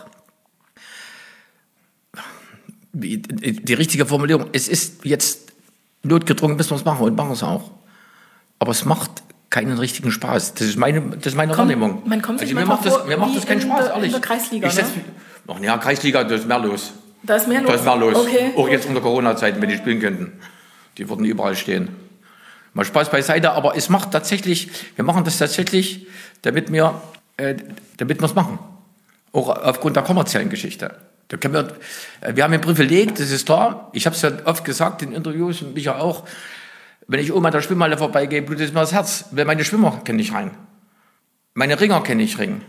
die, die richtige Formulierung. Es ist jetzt notgedrungen, müssen wir es machen und machen es auch. Aber es macht keinen richtigen Spaß. Das ist meine, das ist meine Komm, Wahrnehmung. Man kommt sich also, mir macht das, mir macht das keinen Spaß, der, ehrlich. In der Kreisliga, ich setz, ne? Noch, ja, Kreisliga, da ist mehr los. Da ist mehr los? Da ist mehr los. Okay. Auch jetzt in der Corona-Zeit, wenn die spielen könnten. Die würden überall stehen. Mal Spaß beiseite, aber es macht tatsächlich, wir machen das tatsächlich, damit wir äh, damit wir es machen. Auch aufgrund der kommerziellen Geschichte. Da können wir, wir haben ein Privileg, das ist da. Ich habe es ja oft gesagt in Interviews und Micha auch. Wenn ich oben an der Schwimmhalle vorbeigehe, blutet mir das Herz. Weil meine Schwimmer kenne ich rein. Meine Ringer kenne ich ringen.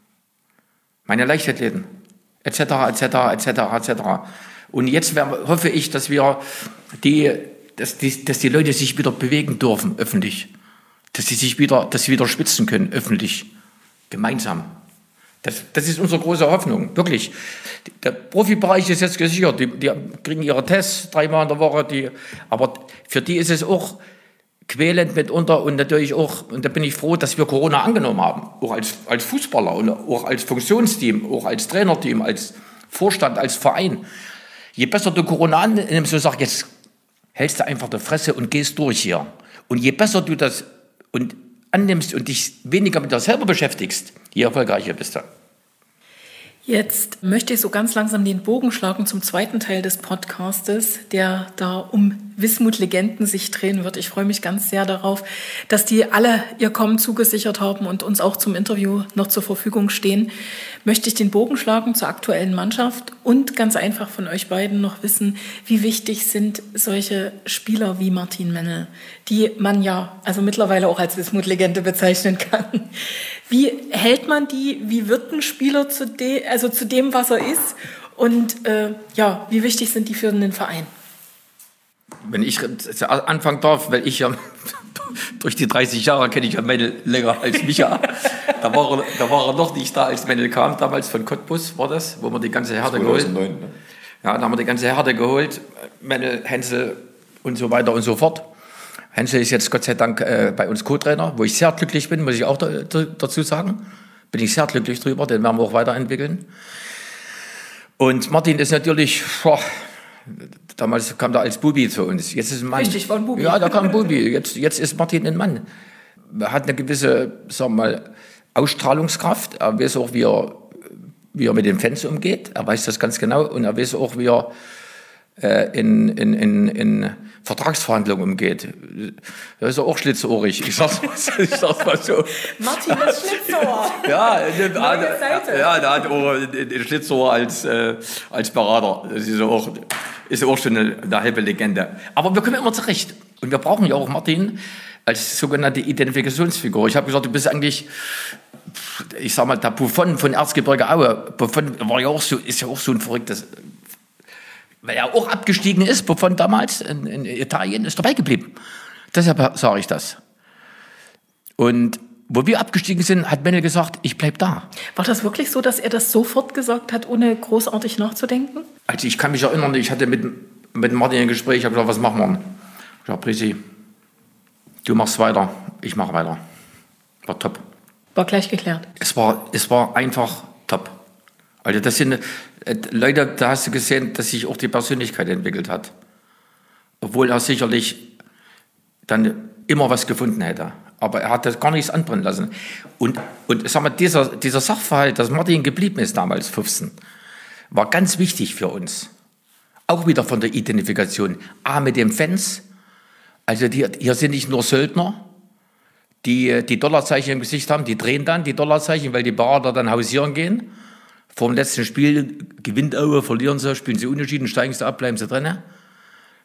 Meine Leichtathleten. Etc., etc., etc., et cetera. Und jetzt wär, hoffe ich, dass wir die, dass die, dass die Leute sich wieder bewegen dürfen, öffentlich. Dass sie sich wieder, dass sie wieder schwitzen können, öffentlich. Gemeinsam. Das, das ist unsere große Hoffnung, wirklich. Der Profibereich ist jetzt gesichert, die, die kriegen ihre Tests dreimal in der Woche, die, aber für die ist es auch quälend mitunter und natürlich auch, und da bin ich froh, dass wir Corona angenommen haben, auch als, als Fußballer und auch als Funktionsteam, auch als Trainerteam, als Vorstand, als Verein. Je besser du Corona annimmst und sagst, jetzt hältst du einfach die Fresse und gehst durch hier. Und je besser du das und annimmst und dich weniger mit dir selber beschäftigst, je erfolgreicher bist du. Jetzt möchte ich so ganz langsam den Bogen schlagen zum zweiten Teil des Podcastes, der da um Wismut-Legenden sich drehen wird. Ich freue mich ganz sehr darauf, dass die alle ihr Kommen zugesichert haben und uns auch zum Interview noch zur Verfügung stehen. Möchte ich den Bogen schlagen zur aktuellen Mannschaft und ganz einfach von euch beiden noch wissen, wie wichtig sind solche Spieler wie Martin Mennel, die man ja also mittlerweile auch als Wismut-Legende bezeichnen kann. Wie hält man die? Wie wird ein Spieler zu, de, also zu dem, was er ist? Und äh, ja, wie wichtig sind die für den Verein? Wenn ich anfangen darf, weil ich ja durch die dreißig Jahre kenne ich ja Mennel länger als Micha. Da war, er, da war er noch nicht da, als Mennel kam, damals von Cottbus war das, wo wir die ganze Herde geholt haben. Ne? Ja, da haben wir die ganze Herde geholt, Mennel, Hensel und so weiter und so fort. Hensel ist jetzt Gott sei Dank äh, bei uns Co-Trainer, wo ich sehr glücklich bin, muss ich auch da, da, dazu sagen. Bin ich sehr glücklich drüber, den werden wir auch weiterentwickeln. Und Martin ist natürlich, boah, damals kam er als Bubi zu uns, jetzt ist ein Mann. Richtig, war ein Bubi. Ja, da kam ein Bubi, jetzt, jetzt ist Martin ein Mann. Er hat eine gewisse, sagen wir mal, Ausstrahlungskraft, er weiß auch, wie er, wie er mit den Fans umgeht, er weiß das ganz genau und er weiß auch, wie er äh, in, in, in, in Vertragsverhandlungen umgeht. Da ist er auch schlitzohrig. Ich sag's mal, ich sag's mal so. Martin ist Schlitzohr. Ja, der, Neue Seite. ja, der hat auch den Schlitzohr als, äh, als Berater. Das ist auch, ist auch schon eine, eine halbe Legende. Aber wir kommen immer zurecht. Und wir brauchen ja auch Martin als sogenannte Identifikationsfigur. Ich habe gesagt, du bist eigentlich, ich sag mal, der Buffon von Erzgebirge Aue. Buffon war ja auch so, ist ja auch so ein verrücktes, weil er auch abgestiegen ist, Buffon damals in, in Italien, ist dabei geblieben. Deshalb sage ich das. Und wo wir abgestiegen sind, hat Mennel gesagt, ich bleib da. War das wirklich so, dass er das sofort gesagt hat, ohne großartig nachzudenken? Also ich kann mich erinnern, ich hatte mit, mit Martin ein Gespräch, ich habe gesagt, was machen wir? Ich habe Prisi, du machst weiter, ich mache weiter. War top. War gleich geklärt. Es war, es war einfach top. Also das sind äh, Leute, da hast du gesehen, dass sich auch die Persönlichkeit entwickelt hat. Obwohl er sicherlich dann immer was gefunden hätte. Aber er hat das gar nichts anbrennen lassen. Und, und sag mal, dieser, dieser Sachverhalt, dass Martin geblieben ist damals, fünfzehn, war ganz wichtig für uns. Auch wieder von der Identifikation. A, mit den Fans. Also die, hier sind nicht nur Söldner, die die Dollarzeichen im Gesicht haben, die drehen dann die Dollarzeichen, weil die Berater dann hausieren gehen. Vor dem letzten Spiel gewinnt Aue, verlieren sie, spielen sie unentschieden, steigen sie ab, bleiben sie drin.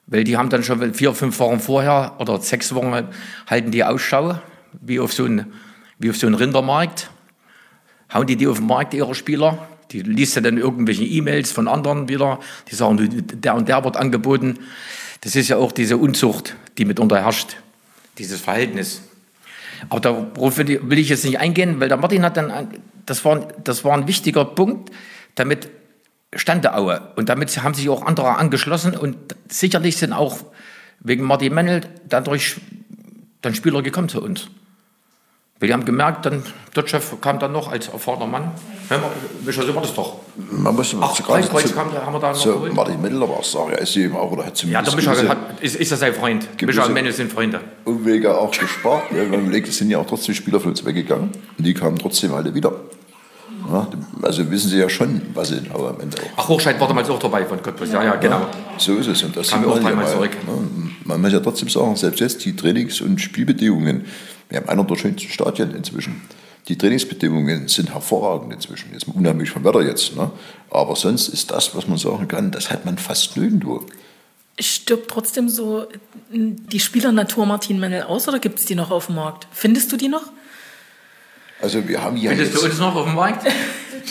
weil die haben dann schon vier, fünf Wochen vorher oder sechs Wochen halten die Ausschau, wie auf so einen, wie auf so einen Rindermarkt. Hauen die die auf den Markt, ihre Spieler. Die liest ja dann irgendwelche E-Mails von anderen wieder. Die sagen, der und der wird angeboten. Das ist ja auch diese Unzucht, die mitunter herrscht. Dieses Verhältnis. Aber darauf will ich jetzt nicht eingehen, weil der Martin hat dann, das war, das war ein wichtiger Punkt, damit stand der Aue. Und damit haben sich auch andere angeschlossen und sicherlich sind auch wegen Martin Mennel dadurch dann Spieler gekommen zu uns. Weil die haben gemerkt, dann Dotschew kam dann noch als erfahrener Mann. Micha, so war das doch. Man muss Ach, Kreuz kam, da haben wir da noch so, geholt. Martin Mennel war es, er ist eben auch, oder hat Ja, der Micha hat, ist, ist ja sein Freund. Micha und Mennel sind Freunde. Umwege auch gespart. Ja, man überlegt, es sind ja auch trotzdem Spieler für uns weggegangen. Und die kamen trotzdem alle wieder. Ja, also wissen Sie ja schon, was Sie am Ende auch. Ach, Hochscheid war damals auch dabei von Cottbus, ja, ja, genau. Ja, so ist es. Und das kam wir auch dreimal zurück. Ja, man muss ja trotzdem sagen, selbst jetzt die Trainings- und Spielbedingungen, wir haben einer der schönsten Stadien inzwischen. Die Trainingsbedingungen sind hervorragend inzwischen. Jetzt unheimlich vom Wetter jetzt. Ne? Aber sonst ist das, was man sagen kann, das hat man fast nirgendwo. Stirbt trotzdem so die Spielernatur Martin Mennel aus oder gibt es die noch auf dem Markt? Findest du die noch? Also wir haben hier Findest jetzt, du uns noch auf dem Markt? Das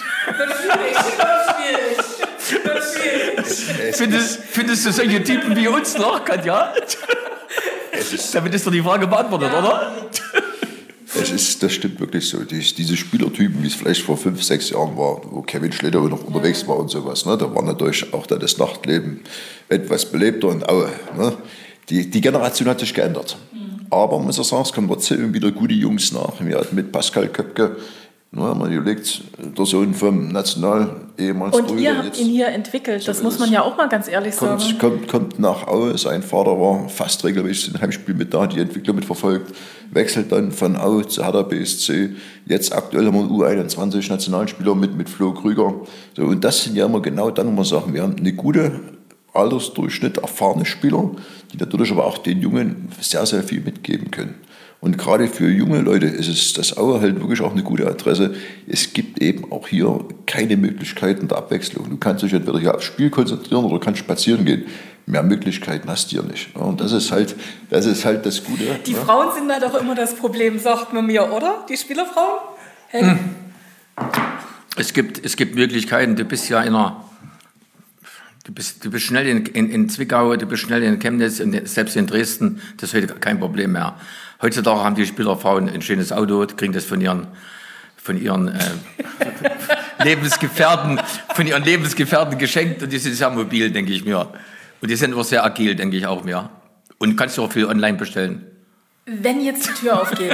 ist schwierig, das ist schwierig, das ist schwierig. Findest, findest du solche Typen wie uns noch, Katja? es ist, Damit ist doch die Frage beantwortet, ja. Oder? Es ist, das stimmt wirklich so. Die, diese Spielertypen, wie es vielleicht vor fünf, sechs Jahren war, wo Kevin Schleder noch unterwegs war und sowas, ne, da war natürlich auch da das Nachtleben etwas belebter in Aue. Ne? Die, die Generation hat sich geändert. Mhm. Aber man muss ja sagen, es kommen trotzdem wieder gute Jungs nach. Wir hatten mit Pascal Köpke, ne, man überlegt, der Sohn vom National ehemals Und ihr habt ihn hier entwickelt, das muss man ja auch mal ganz ehrlich kommt, sagen. Kommt, kommt nach Aue, sein Vater war fast regelmäßig im Heimspiel mit da, die Entwicklung mitverfolgt, wechselt dann von Aue zu Hertha B S C. Jetzt aktuell haben wir einen U einundzwanzig Nationalspieler mit, mit Flo Krüger. So, und das sind ja immer genau dann, wo wir sagen, wir haben eine gute Altersdurchschnitt, erfahrene Spieler, die natürlich aber auch den Jungen sehr, sehr viel mitgeben können. Und gerade für junge Leute ist es das Aue halt wirklich auch eine gute Adresse. Es gibt eben auch hier keine Möglichkeiten der Abwechslung. Du kannst dich entweder hier aufs Spiel konzentrieren oder kannst spazieren gehen. Mehr Möglichkeiten hast du hier nicht. Und das ist halt das, ist halt das Gute. Die ja. Frauen sind da doch immer das Problem, sagt man mir, oder? Die Spielerfrauen? Hey. Hm. Es gibt, es gibt Möglichkeiten. Du bist ja in einer... Du bist, du bist schnell in, in, in Zwickau, du bist schnell in Chemnitz, in, selbst in Dresden, das ist heute kein Problem mehr. Heutzutage haben die Spielerfrauen ein schönes Auto, kriegen das von ihren, von ihren äh, Lebensgefährten, von ihren Lebensgefährten geschenkt und die sind sehr mobil, denke ich mir. Und die sind auch sehr agil, denke ich auch mir. Und kannst du auch viel online bestellen. Wenn jetzt die Tür aufgeht,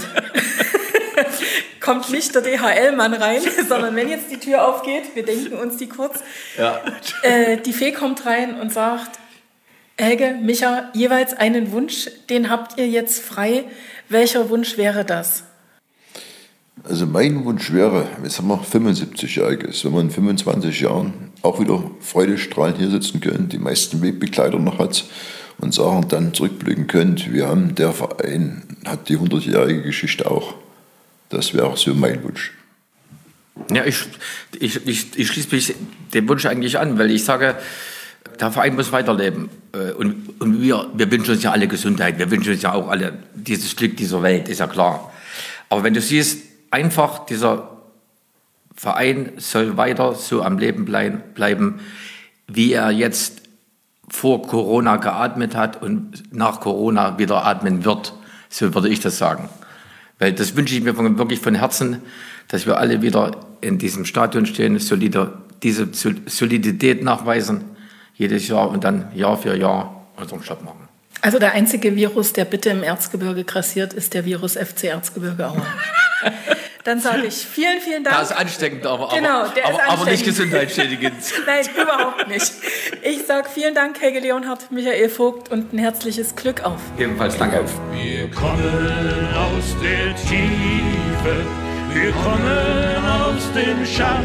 kommt nicht der D H L-Mann rein, sondern wenn jetzt die Tür aufgeht, wir denken uns die kurz, ja. äh, die Fee kommt rein und sagt, Helge, Micha, jeweils einen Wunsch, den habt ihr jetzt frei. Welcher Wunsch wäre das? Also mein Wunsch wäre, jetzt haben wir fünfundsiebzig-Jähriges, wenn man in fünfundzwanzig Jahren auch wieder freudestrahlend hier sitzen können, die meisten Wegbegleiter noch hat und sagen, dann zurückblicken könnt, wir haben, der Verein hat die hundertjährige Geschichte auch. Das wäre auch so mein Wunsch. Ja, ich, ich, ich, ich schließe mich dem Wunsch eigentlich an, weil ich sage, der Verein muss weiterleben. Und, und wir, wir wünschen uns ja alle Gesundheit, wir wünschen uns ja auch alle dieses Glück dieser Welt, ist ja klar. Aber wenn du siehst, einfach dieser Verein soll weiter so am Leben bleiben, wie er jetzt vor Corona geatmet hat und nach Corona wieder atmen wird, so würde ich das sagen. Weil das wünsche ich mir wirklich von Herzen, dass wir alle wieder in diesem Stadion stehen, solide, diese Solidität nachweisen, jedes Jahr und dann Jahr für Jahr unseren Job machen. Also der einzige Virus, der bitte im Erzgebirge grassiert, ist der Virus F C Erzgebirge Aue. Dann sage ich vielen, vielen Dank. Das ist ansteckend, aber, genau, der aber, ist aber nicht gesundheitsschädigend. Nein, überhaupt nicht. Ich sage vielen Dank, Helge Leonhardt, Michael Vogt und ein herzliches Glück auf. Ebenfalls danke. Wir kommen aus der Tiefe, wir kommen aus dem Schacht.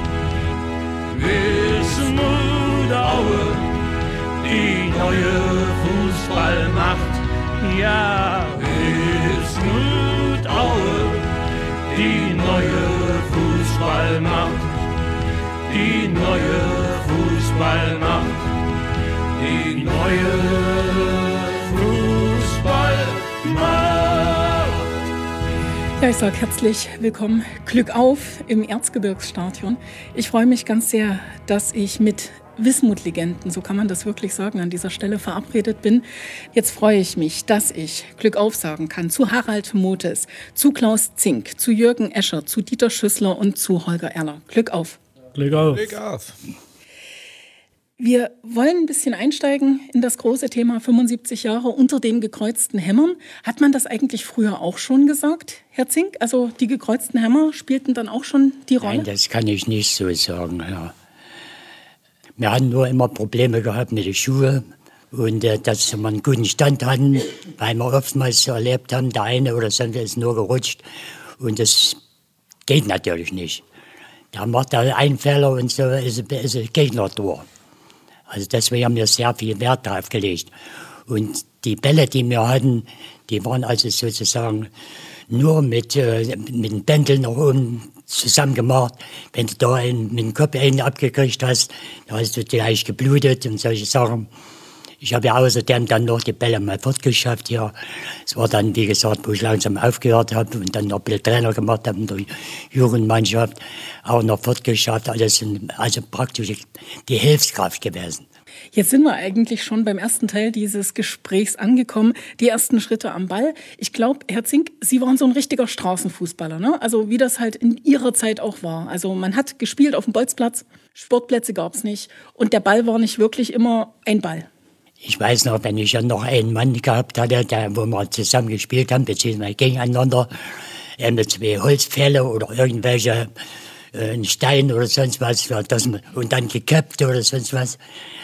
Wismut Aue, die neue Fußballmacht. Ja, Wismut Aue, die neue Fußballmacht, die neue Fußballmacht, die neue neue Fußballmacht. Ja, ich sage herzlich willkommen, Glück auf im Erzgebirgsstadion. Ich freue mich ganz sehr, dass ich mit Wismut-Legenden, so kann man das wirklich sagen, an dieser Stelle verabredet bin. Jetzt freue ich mich, dass ich Glück auf sagen kann zu Harald Mothes, zu Klaus Zink, zu Jürgen Escher, zu Dieter Schüssler und zu Holger Erler. Glück auf. Glück auf. Glück auf. Wir wollen ein bisschen einsteigen in das große Thema fünfundsiebzig Jahre unter den gekreuzten Hämmern. Hat man das eigentlich früher auch schon gesagt, Herr Zink? Also die gekreuzten Hämmer spielten dann auch schon die Rolle? Nein, das kann ich nicht so sagen. Ja. Wir hatten nur immer Probleme gehabt mit den Schuhen und äh, dass wir einen guten Stand hatten, weil wir oftmals so erlebt haben, der eine oder sonst ist nur gerutscht und das geht natürlich nicht. Da macht er einen Fehler und so ist, ist der Gegner durch. Also deswegen haben wir sehr viel Wert darauf gelegt. Und die Bälle, die wir hatten, die waren also sozusagen nur mit, äh, mit den Bändeln nach oben zusammen gemacht. Wenn du da einen, mit dem Kopf einen abgekriegt hast, da hast du gleich geblutet und solche Sachen. Ich habe ja außerdem dann noch die Bälle mal fortgeschafft hier. Es war dann, wie gesagt, wo ich langsam aufgehört habe und dann noch ein bisschen Trainer gemacht habe in der Jugendmannschaft, auch noch fortgeschafft. Alles, also praktisch die Hilfskraft gewesen. Jetzt sind wir eigentlich schon beim ersten Teil dieses Gesprächs angekommen, die ersten Schritte am Ball. Ich glaube, Herr Zink, Sie waren so ein richtiger Straßenfußballer, ne? Also wie das halt in Ihrer Zeit auch war. Also man hat gespielt auf dem Bolzplatz, Sportplätze gab es nicht und der Ball war nicht wirklich immer ein Ball. Ich weiß noch, wenn ich ja noch einen Mann gehabt hatte, der, wo wir zusammen gespielt haben, beziehungsweise gegeneinander, äh, mit zwei Holzpfähle oder irgendwelche äh, ein Stein oder sonst was, das, und dann geköpft oder sonst was.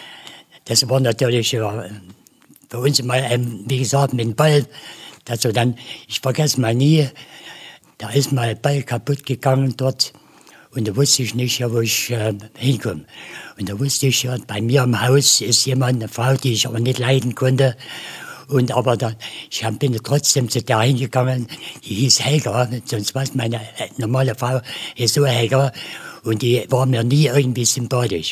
Das war natürlich ja, für uns mal, ähm, wie gesagt, mit dem Ball. Also dann, ich vergesse mal nie, da ist mal ein Ball kaputt gegangen dort. Und da wusste ich nicht, ja, wo ich äh, hinkomme. Und da wusste ich, ja, bei mir im Haus ist jemand, eine Frau, die ich aber nicht leiden konnte. Und aber da, ich bin trotzdem zu der hingegangen, die hieß Helga, sonst was meine äh, normale Frau ist so Helga. Und die war mir nie irgendwie sympathisch.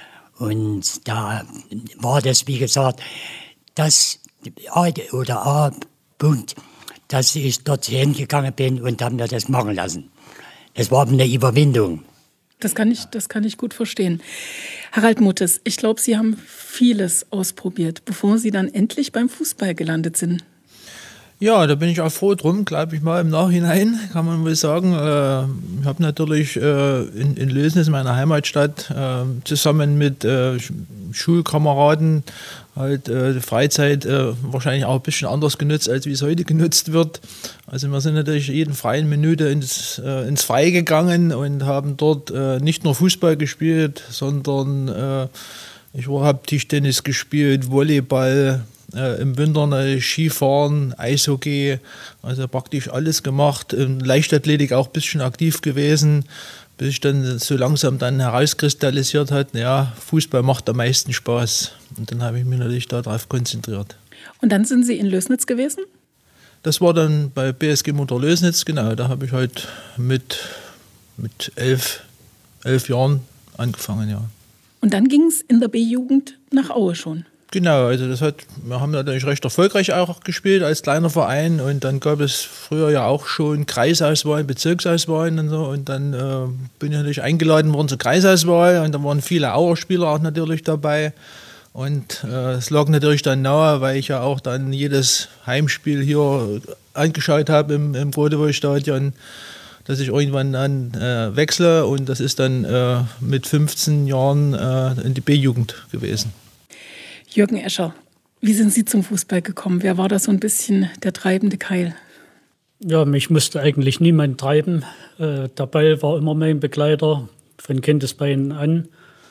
Und da war das, wie gesagt, das A oder A, Punkt, dass ich dort hingegangen bin und habe mir das machen lassen. Es war eine Überwindung. Das kann ich, das kann ich gut verstehen. Harald Mothes, ich glaube, Sie haben vieles ausprobiert, bevor Sie dann endlich beim Fußball gelandet sind. Ja, da bin ich auch froh drum, glaube ich mal, im Nachhinein, kann man wohl sagen. Äh, ich habe natürlich äh, in, in Lößnitz, meiner Heimatstadt, äh, zusammen mit äh, Schulkameraden halt äh, die Freizeit äh, wahrscheinlich auch ein bisschen anders genutzt, als wie es heute genutzt wird. Also wir sind natürlich jeden freien Minute ins, äh, ins Freie gegangen und haben dort äh, nicht nur Fußball gespielt, sondern äh, ich habe Tischtennis gespielt, Volleyball, Äh, im Winter ne, Skifahren, Eishockey, also praktisch alles gemacht. In Leichtathletik auch ein bisschen aktiv gewesen, bis ich dann so langsam dann herauskristallisiert hat, ja, Fußball macht am meisten Spaß. Und dann habe ich mich natürlich darauf konzentriert. Und dann sind Sie in Lößnitz gewesen? Das war dann bei B S G Motor Lößnitz, genau. Da habe ich halt mit, mit elf, elf Jahren angefangen, ja. Und dann ging es in der B-Jugend nach Aue schon? Genau, also das hat, wir haben natürlich recht erfolgreich auch gespielt als kleiner Verein und dann gab es früher ja auch schon Kreisauswahlen, Bezirksauswahlen und so und dann äh, bin ich natürlich eingeladen worden zur Kreisauswahl und da waren viele Auerspieler auch natürlich dabei und äh, es lag natürlich dann nahe, weil ich ja auch dann jedes Heimspiel hier angeschaut habe im, im Grotewohl-Stadion, dass ich irgendwann dann äh, wechsle und das ist dann äh, mit fünfzehn Jahren äh, in die B-Jugend gewesen. Jürgen Escher, wie sind Sie zum Fußball gekommen? Wer war da so ein bisschen der treibende Keil? Ja, mich musste eigentlich niemand treiben. Äh, der Ball war immer mein Begleiter, von Kindesbeinen an.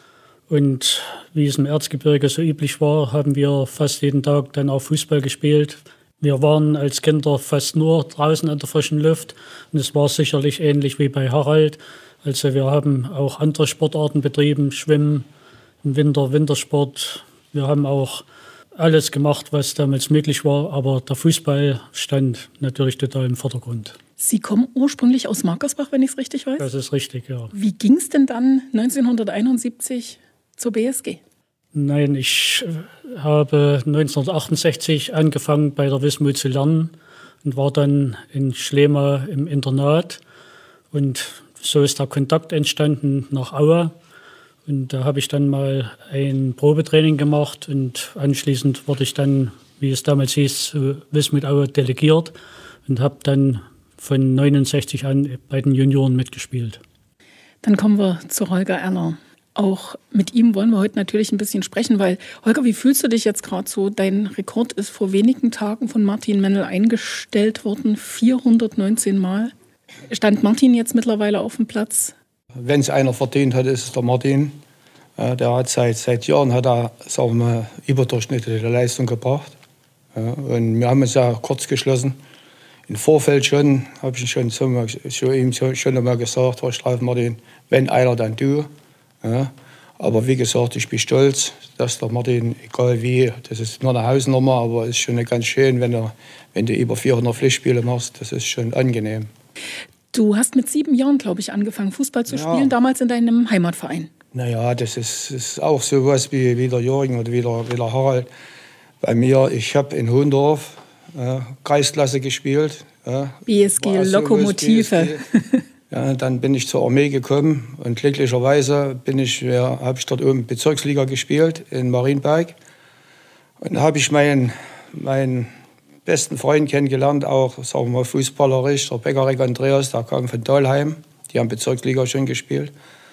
Und wie es im Erzgebirge so üblich war, haben wir fast jeden Tag dann auch Fußball gespielt. Wir waren als Kinder fast nur draußen an der frischen Luft. Und es war sicherlich ähnlich wie bei Harald. Also wir haben auch andere Sportarten betrieben, Schwimmen, im Winter Wintersport. Wir haben auch alles gemacht, was damals möglich war, aber der Fußball stand natürlich total im Vordergrund. Sie kommen ursprünglich aus Markersbach, wenn ich es richtig weiß? Das ist richtig, ja. Wie ging es denn dann neunzehnhunderteinundsiebzig zur B S G? Nein, ich habe neunzehnhundertachtundsechzig angefangen bei der Wismut zu lernen und war dann in Schlema im Internat. Und so ist der Kontakt entstanden nach Aue. Und da habe ich dann mal ein Probetraining gemacht und anschließend wurde ich dann, wie es damals hieß, zu Wismut Aue delegiert und habe dann von neunundsechzig an bei den Junioren mitgespielt. Dann kommen wir zu Holger Erler. Auch mit ihm wollen wir heute natürlich ein bisschen sprechen, weil, Holger, wie fühlst du dich jetzt gerade so? Dein Rekord ist vor wenigen Tagen von Martin Mennel eingestellt worden, vierhundertneunzehn Mal. Stand Martin jetzt mittlerweile auf dem Platz? Wenn es einer verdient hat, ist es der Martin. Der hat seit, seit Jahren hat er, sagen wir mal, überdurchschnittliche Leistung gebracht. Und wir haben uns ja kurz geschlossen. Im Vorfeld schon, habe ich schon, so mal, so ihm schon einmal gesagt, Herr Streif Martin, wenn einer, dann du. Ja, aber wie gesagt, ich bin stolz, dass der Martin, egal wie, das ist nur eine Hausnummer, aber es ist schon ganz schön, wenn, er, wenn du über vierhundert Pflichtspiele machst, das ist schon angenehm. Du hast mit sieben Jahren, glaube ich, angefangen, Fußball zu spielen, ja. Damals in deinem Heimatverein. Naja, das ist, ist auch so was wie, wie der Jürgen oder wie der, wie der Harald. Bei mir, ich habe in Hohndorf äh, Kreisklasse gespielt. Äh, B S G Lokomotive. B S G. Ja, dann bin ich zur Armee gekommen und glücklicherweise bin ich, ja, habe ich dort oben Bezirksliga gespielt in Marienberg. Und da habe ich meinen, meinen besten Freund kennengelernt, auch sagen wir mal fußballerisch, der Beckerek Andreas, der kam von Dahlheim. Die haben Bezirksliga schon gespielt.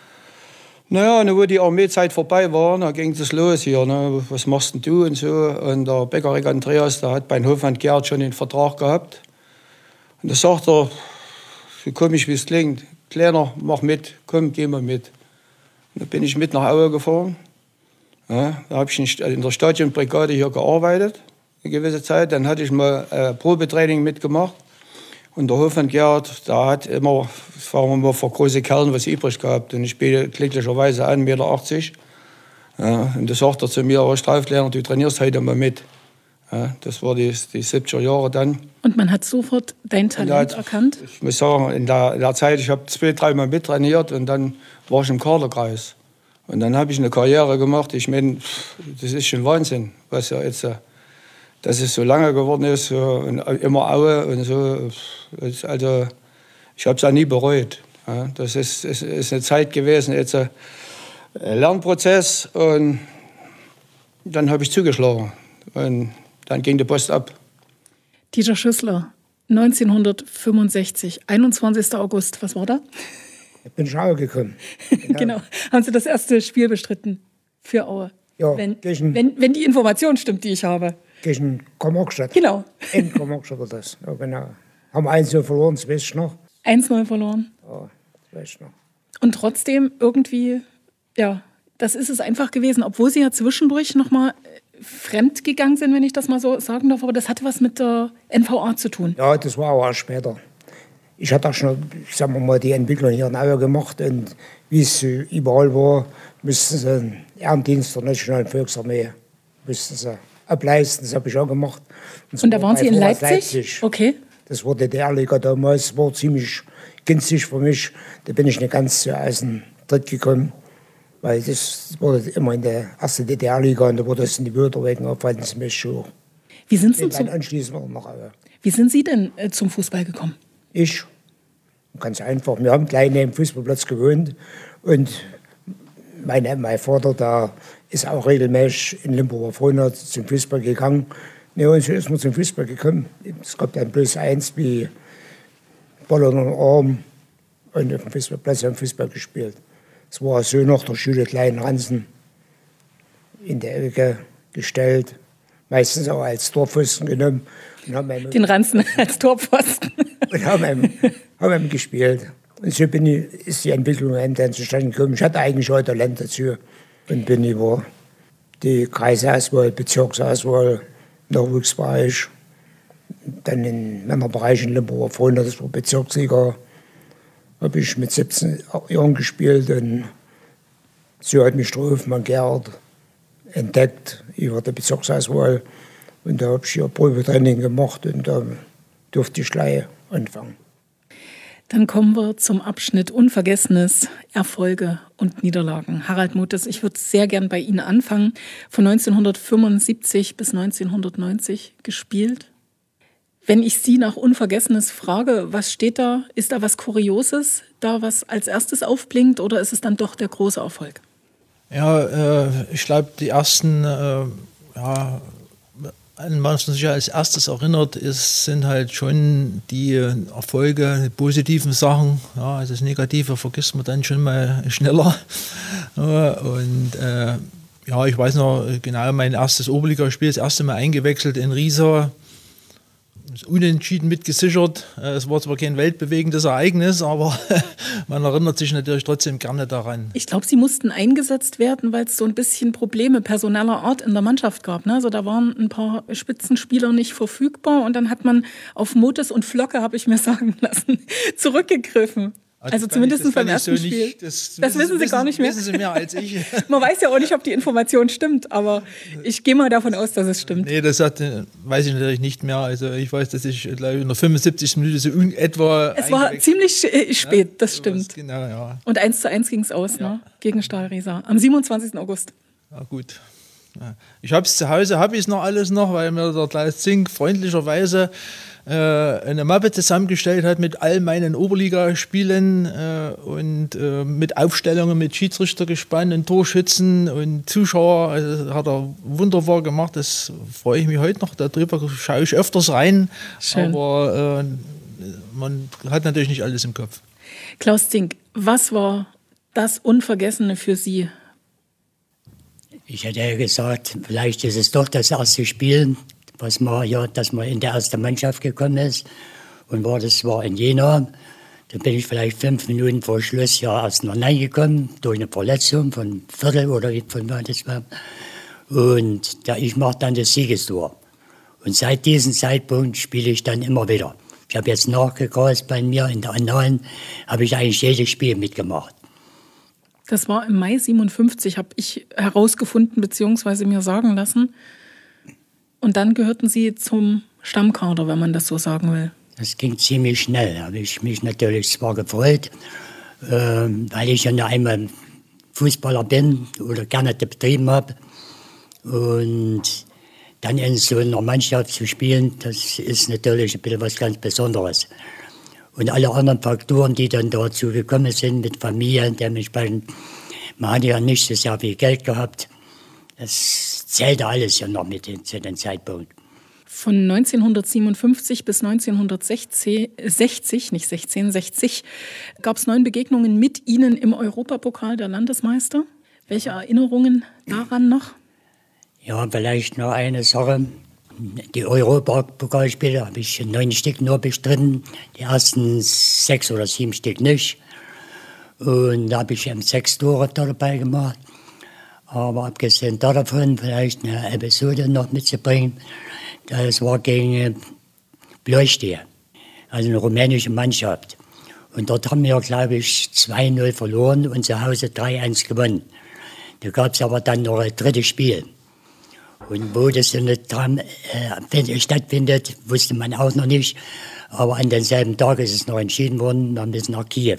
Naja, und wo die Armeezeit vorbei war, da ging es los hier, ne? Was machst denn du und so. Und der Beckerek Andreas, der hat bei Hofmann Gerd schon den Vertrag gehabt. Und da sagt er, so komisch wie es klingt, Kleiner, mach mit, komm, geh mal mit. Und da bin ich mit nach Aue gefahren. Ja, da habe ich in der Stadionbrigade hier gearbeitet, eine gewisse Zeit. Dann hatte ich mal äh, Probetraining mitgemacht. Und der Hofmann Gerd, der hat immer, sagen wir mal, für große Kerlen was übrig gehabt. Und ich bin glücklicherweise ein Meter achtzig. Ja, und da sagt er zu mir, Herr Streiflehrer, du trainierst heute mal mit. Ja, das war die, die siebziger Jahre dann. Und man hat sofort dein Talent hat, erkannt? Ich muss sagen, in der, in der Zeit, ich habe zwei, dreimal mittrainiert und dann war ich im Kaderkreis. Und dann habe ich eine Karriere gemacht. Ich meine, das ist schon Wahnsinn, was ja jetzt, dass es so lange geworden ist, so, und immer Aue und so. Also, ich habe es auch nie bereut. Ja, das ist, ist, ist eine Zeit gewesen, jetzt ein Lernprozess, und dann habe ich zugeschlagen. Und dann ging die Post ab. Dieter Schüssler, neunzehnhundertfünfundsechzig, einundzwanzigster August, was war da? Ich bin schon Aue gekommen. Genau. Genau. Haben Sie das erste Spiel bestritten für Aue? Ja, wenn, gegen, wenn, wenn die Information stimmt, die ich habe. Gegen Komokstadt. Genau. In Komokstadt war das. Ja, genau. Haben eins null verloren, das weiß ich noch. eins null verloren. Ja, das weiß ich noch. Und trotzdem irgendwie, ja, das ist es einfach gewesen, obwohl Sie ja zwischendurch noch mal fremd gegangen sind, wenn ich das mal so sagen darf, aber das hatte was mit der N V A zu tun. Ja, das war auch später. Ich hatte auch schon, sagen wir mal, die Entwicklung hier in Aue gemacht, und wie es überall war, müssten sie einen Ehrendienst der Nationalen Volksarmee müssten sie ableisten. Das habe ich auch gemacht. Und, und da waren Sie in Leipzig? Leipzig? Okay. Das war D D R-Liga damals, das war ziemlich günstig für mich. Da bin ich nicht ganz so aus dem Tritt gekommen. Weil das wurde immer in der ersten D D R-Liga, und da wurde es in die Bürger wegen verhältnismäßig hoch. Wie sind Sie zum, anschließend noch Aue. Wie sind Sie denn äh, zum Fußball gekommen? Ich? Ganz einfach. Wir haben gleich neben dem Fußballplatz gewohnt. Und meine, mein Vater, da ist auch regelmäßig in Limburger Frohnau zum Fußball gegangen. Ja, und so ist man zum Fußball gekommen. Es gab dann bloß eins wie Ball unter den Arm, und auf dem Fußballplatz haben Fußball gespielt. Es war so nach der Schule kleinen Ranzen in der Ecke gestellt, meistens auch als Torpfosten genommen. Und haben Den Ranzen als Torpfosten. Und haben einem, haben einem gespielt. Und so bin ich, ist die Entwicklung dann zustande gekommen. Ich hatte eigentlich auch Talent dazu und bin über die Kreisauswahl, Bezirksauswahl, Nachwuchsbereich, dann im Männerbereich in Limburger Frohnau, das war Bezirksliga, habe ich mit siebzehn Jahren gespielt, und so hat mich der Hofmann Gerd entdeckt über die Bezirksauswahl, und da habe ich hier Probetraining gemacht, und da durfte ich gleich anfangen. Dann kommen wir zum Abschnitt Unvergessenes, Erfolge und Niederlagen. Harald Mutes, ich würde sehr gern bei Ihnen anfangen. Von neunzehnhundertfünfundsiebzig bis neunzehnhundertneunzig gespielt. Wenn ich Sie nach Unvergessenes frage, was steht da? Ist da was Kurioses, da was als erstes aufblinkt, oder ist es dann doch der große Erfolg? Ja, äh, ich glaube, die ersten, äh, ja, an was man sich als erstes erinnert, ist, sind halt schon die Erfolge, die positiven Sachen. Ja, also das Negative vergisst man dann schon mal schneller. Und äh, ja, ich weiß noch genau, mein erstes Oberligaspiel, das erste Mal eingewechselt in Riesa. Unentschieden mitgesichert. Es war zwar kein weltbewegendes Ereignis, aber man erinnert sich natürlich trotzdem gerne daran. Ich glaube, Sie mussten eingesetzt werden, weil es so ein bisschen Probleme personeller Art in der Mannschaft gab. Ne? Also da waren ein paar Spitzenspieler nicht verfügbar und dann hat man auf Mutes und Flocke, habe ich mir sagen lassen, zurückgegriffen. Also zumindest ich, beim ersten so Spiel. Nicht, das, das wissen Sie wissen, gar nicht mehr. Wissen Sie mehr als ich. Man weiß ja auch nicht, ob die Information stimmt, aber ich gehe mal davon aus, dass es stimmt. Nee, das hat, weiß ich natürlich nicht mehr. Also ich weiß, dass ich glaube, in der fünfundsiebzigsten Minute so in etwa... Es war ziemlich spät, ja, das stimmt. Genau, ja. Und eins zu eins ging es aus, ja. ne? Gegen Stahl Riesa am siebenundzwanzigsten August. Ja, gut. Ja. Ich habe es zu Hause, habe ich es noch alles noch, weil mir der Klaus Zink freundlicherweise eine Mappe zusammengestellt hat mit all meinen Oberligaspielen äh, und äh, mit Aufstellungen mit Schiedsrichtergespann und Torschützen und Zuschauer. Also hat er wunderbar gemacht. Das freue ich mich heute noch. Darüber schaue ich öfters rein. Schön. Aber äh, man hat natürlich nicht alles im Kopf. Klaus Zink, was war das Unvergessene für Sie? Ich hätte ja gesagt, vielleicht ist es doch das erste Spiel, was man ja, dass man in die erste Mannschaft gekommen ist. Und war das war in Jena. Da bin ich vielleicht fünf Minuten vor Schluss ja erst noch reingekommen, durch eine Verletzung von Viertel oder von wann das war. Und da, ich mache dann das Siegestor. Und seit diesem Zeitpunkt spiele ich dann immer wieder. Ich habe jetzt nachgekreist bei mir in der Annalen, habe ich eigentlich jedes Spiel mitgemacht. Das war im Mai siebenundfünfzig, habe ich herausgefunden bzw. mir sagen lassen. Und dann gehörten Sie zum Stammkader, wenn man das so sagen will. Das ging ziemlich schnell. Da habe ich mich natürlich zwar gefreut, ähm, weil ich ja noch einmal Fußballer bin oder gerne betrieben habe. Und dann in so einer Mannschaft zu spielen, das ist natürlich ein bisschen was ganz Besonderes. Und alle anderen Faktoren, die dann dazu gekommen sind, mit Familie, dementsprechend, man hat ja nicht so sehr viel Geld gehabt. Das zählte alles ja noch mit zu dem Zeitpunkt. Von neunzehnhundertsiebenundfünfzig bis neunzehnhundertsechzig, nicht sechzehn, sechzig, gab es neun Begegnungen mit Ihnen im Europapokal der Landesmeister. Welche Erinnerungen daran noch? Ja, vielleicht noch eine Sache. Die Europapokalspiele habe ich neun Stück nur bestritten, die ersten sechs oder sieben Stück nicht. Und da habe ich eben sechs Tore dabei gemacht. Aber abgesehen davon vielleicht eine Episode noch mitzubringen. Das war gegen Ploiești, also eine rumänische Mannschaft. Und dort haben wir, glaube ich, zwei null verloren und zu Hause drei eins gewonnen. Da gab es aber dann noch ein drittes Spiel. Und wo das so nicht dran, äh, stattfindet, wusste man auch noch nicht. Aber an demselben Tag ist es noch entschieden worden, wir müssen nach Kiew.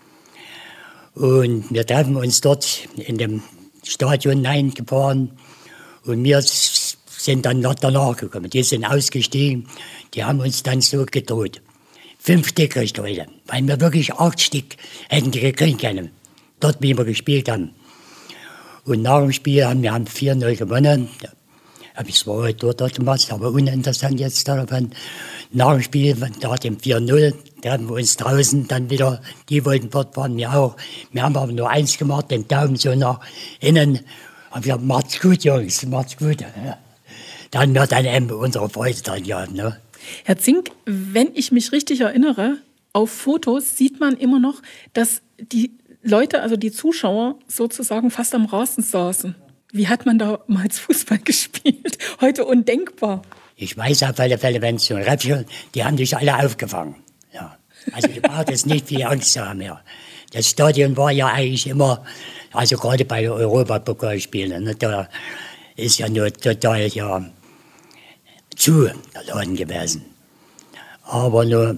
Und wir treffen uns dort in dem Stadion hineingefahren und wir sind dann noch danach gekommen. Die sind ausgestiegen, die haben uns dann so gedroht. Fünf Stück kriegt heute, weil wir wirklich acht Stück hätten gekriegt können, dort wie wir gespielt haben. Und nach dem Spiel haben wir vier null gewonnen. Habe ich zwar heute dort gemacht, aber uninteressant jetzt davon. Nach dem Spiel, nach dem vier null, da haben wir uns draußen dann wieder, die wollten fortfahren, wir auch. Wir haben aber nur eins gemacht, den Daumen so nach innen. Und wir haben, macht's gut, Jungs, macht's gut. Ja. Dann wird dann eben unsere Freude dran gehabt. Ne? Herr Zink, wenn ich mich richtig erinnere, auf Fotos sieht man immer noch, dass die Leute, also die Zuschauer, sozusagen fast am Rasen saßen. Wie hat man damals Fußball gespielt? Heute undenkbar. Ich weiß auf alle Fälle, wenn es so ein Räppchen, die haben dich alle aufgefangen. Ja. Also du brauchst jetzt nicht viel Angst zu haben. Ja. Das Stadion war ja eigentlich immer, also gerade bei den Europapokalspielen, ne, da ist ja nur total ja, zu der Laden gewesen. Aber nur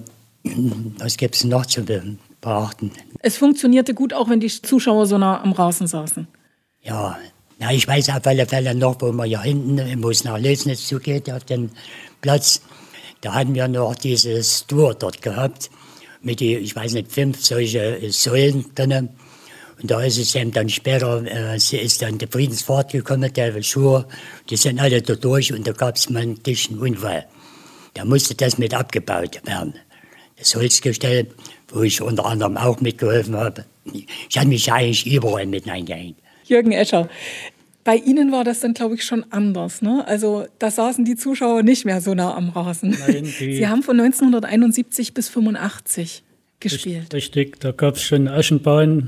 Was gibt es noch zu beachten? Es funktionierte gut, auch wenn die Zuschauer so nah am Rasen saßen. Ja, na, ich weiß auf alle Fälle noch, wo man hier hinten, wo es nach Lösnitz zugeht, auf den Platz, da hatten wir noch dieses Tor dort gehabt, mit die, ich weiß nicht, fünf solche Säulen drin. Und da ist es eben dann später, äh, ist dann die Friedensfahrt gekommen, der Schuhe, die sind alle da durch und da gab es mal einen dichten Unfall. Da musste das mit abgebaut werden. Das Holzgestell, wo ich unter anderem auch mitgeholfen habe. Ich habe mich eigentlich überall mit eingehängt. Jürgen Escher, bei Ihnen war das dann, glaube ich, schon anders, ne? Also da saßen die Zuschauer nicht mehr so nah am Rasen. Nein, Sie haben von neunzehnhunderteinundsiebzig bis fünfundachtzig gespielt. Richtig, da gab es schon eine Aschenbahn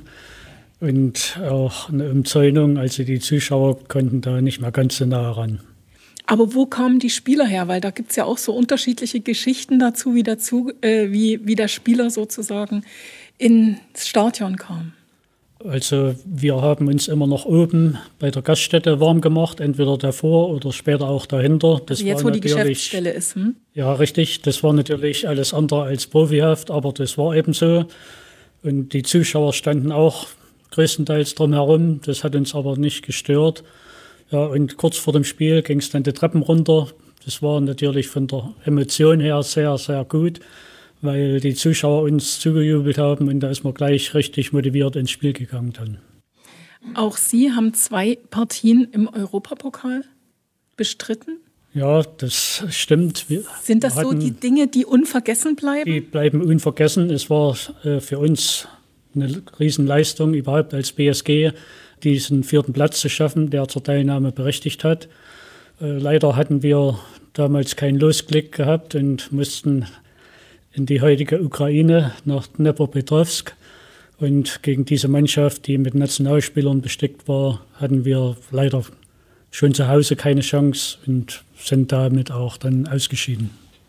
und auch eine Umzäunung. Also die Zuschauer konnten da nicht mehr ganz so nah ran. Aber wo kamen die Spieler her? Weil da gibt es ja auch so unterschiedliche Geschichten dazu, wie, dazu äh, wie, wie der Spieler sozusagen ins Stadion kam. Also wir haben uns immer noch oben bei der Gaststätte warm gemacht, entweder davor oder später auch dahinter. Das also jetzt, war wo die Geschäftsstelle ist. Hm? Ja, richtig. Das war natürlich alles andere als profihaft, aber das war eben so. Und die Zuschauer standen auch größtenteils drumherum. Das hat uns aber nicht gestört. Ja, und kurz vor dem Spiel ging es dann die Treppen runter. Das war natürlich von der Emotion her sehr, sehr gut, weil die Zuschauer uns zugejubelt haben und da ist man gleich richtig motiviert ins Spiel gegangen dann. Auch Sie haben zwei Partien im Europapokal bestritten? Ja, das stimmt. Wir Sind das so die Dinge, die unvergessen bleiben? Die bleiben unvergessen. Es war äh, für uns eine Riesenleistung überhaupt als B S G, diesen vierten Platz zu schaffen, der zur Teilnahme berechtigt hat. Äh, leider hatten wir damals kein Losglück gehabt und mussten in die heutige Ukraine nach Dnepropetrovsk. Und gegen diese Mannschaft, die mit Nationalspielern bestückt war, hatten wir leider schon zu Hause keine Chance und sind damit auch dann ausgeschieden.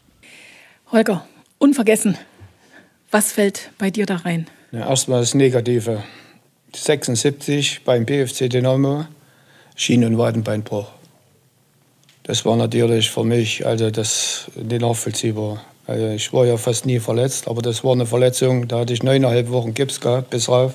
Holger, unvergessen, was fällt bei dir da rein? Ja, erstmal das Negative. sechsundsiebzig beim B F C Dynamo, Schienen- und Wadenbeinbruch. Das war natürlich für mich also das nicht nachvollziehbar. Also ich war ja fast nie verletzt, aber das war eine Verletzung, da hatte ich neuneinhalb Wochen Gips gehabt, bis rauf.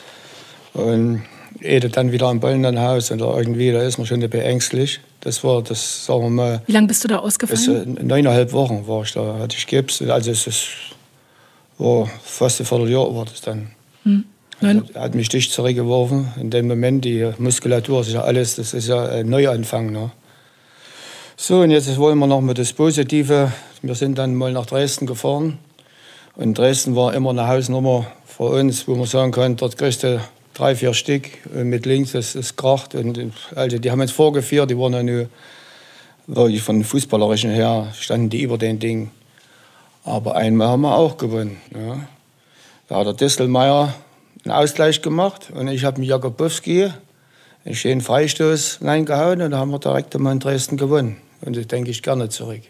Und ehe du dann wieder am Ball in dein Haus oder irgendwie, da ist man schon ein bisschen ängstlich. Das war das, sagen wir mal... Wie lange bist du da ausgefallen? Bis, neuneinhalb Wochen war ich da, hatte ich Gips. Also es ist, war fast ein Vierteljahr war das dann. Hm. Also, er hat mich dicht zurückgeworfen. In dem Moment, die Muskulatur, das ist ja alles, das ist ja ein Neuanfang. Ne? So, und jetzt wollen wir noch mal das Positive. Wir sind dann mal nach Dresden gefahren. Und Dresden war immer eine Hausnummer für uns, wo man sagen kann, dort kriegst du drei, vier Stück mit links, das ist kracht. Und also, die haben uns vorgeführt, die waren ja nur wirklich von Fußballerischen her, standen die über den Ding. Aber einmal haben wir auch gewonnen. Ja. Da hat der Distelmeier einen Ausgleich gemacht und ich habe mit Jakubowski einen schönen Freistoß reingehauen und da haben wir direkt einmal in Dresden gewonnen. Und das denke ich gerne zurück.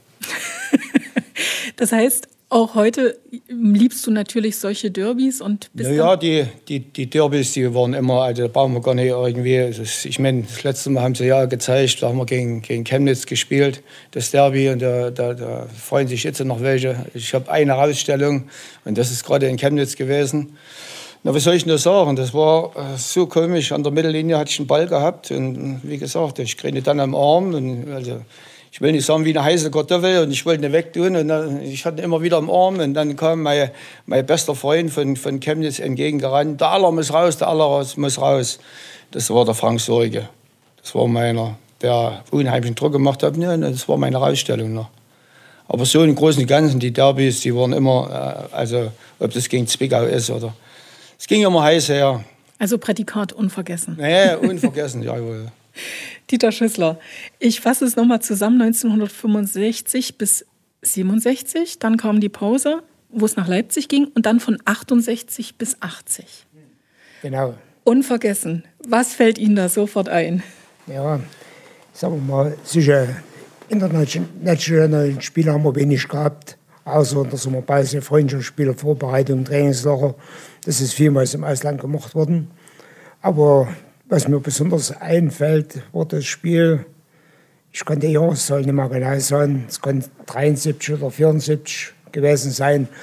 Das heißt, auch heute liebst du natürlich solche Derbys und bist ja, ja, die, die, die Derbys, die waren immer, also da brauchen wir gar nicht irgendwie, das, ich meine, das letzte Mal haben sie ja gezeigt, da haben wir gegen, gegen Chemnitz gespielt, das Derby, und da, da, da freuen sich jetzt noch welche. Ich habe eine Ausstellung und das ist gerade in Chemnitz gewesen. Na, was soll ich nur sagen, das war äh, so komisch, an der Mittellinie hatte ich einen Ball gehabt und wie gesagt, ich kriege ihn dann am Arm und also, ich will nicht sagen wie eine heiße Kartoffel und ich wollte ihn wegtun und dann, ich hatte ihn immer wieder am Arm und dann kam mein, mein bester Freund von, von Chemnitz entgegengerannt, der Aller muss raus, der Aller muss raus. Das war der Frank Sorge, das war meiner, der unheimlichen Druck gemacht hat, und das war meine Rausstellung noch. Aber so im Großen und Ganzen, die Derbys, die waren immer, äh, also ob das gegen Zwickau ist oder, es ging immer heiß her. Also Prädikat unvergessen. Nee, unvergessen, jawohl. Dieter Schüssler, ich fasse es nochmal zusammen, neunzehnhundertfünfundsechzig bis siebenundsechzig, dann kam die Pause, wo es nach Leipzig ging, und dann von achtundsechzig bis achtzig. Genau. Unvergessen. Was fällt Ihnen da sofort ein? Ja, sagen wir mal, solche internationalen Spiele haben wir wenig gehabt, außer in der Sommerpause, Freundschaftsspiele, Vorbereitung, Trainingslager. Das ist vielmals im Ausland gemacht worden. Aber was mir besonders einfällt, war das Spiel, ich kann die Jahreszahl nicht mehr genau sagen, es kann dreiundsiebzig oder vierundsiebzig gewesen sein,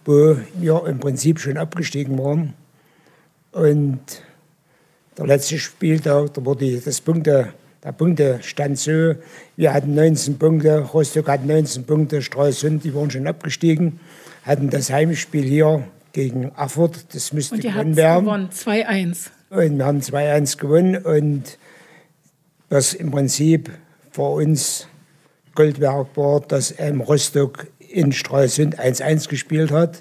wo wir im Prinzip schon abgestiegen waren. Und der letzte Spieltag, da wurde das Punkte, der Punktestand so, wir hatten neunzehn Punkte, Rostock hat neunzehn Punkte, Stralsund, die waren schon abgestiegen, hatten das Heimspiel hier gegen Erfurt, das müsste und gewonnen werden. gewonnen, zwei eins. Und wir haben zwei eins gewonnen und was im Prinzip für uns Goldwerk war, dass ähm, Rostock in Stralsund eins eins gespielt hat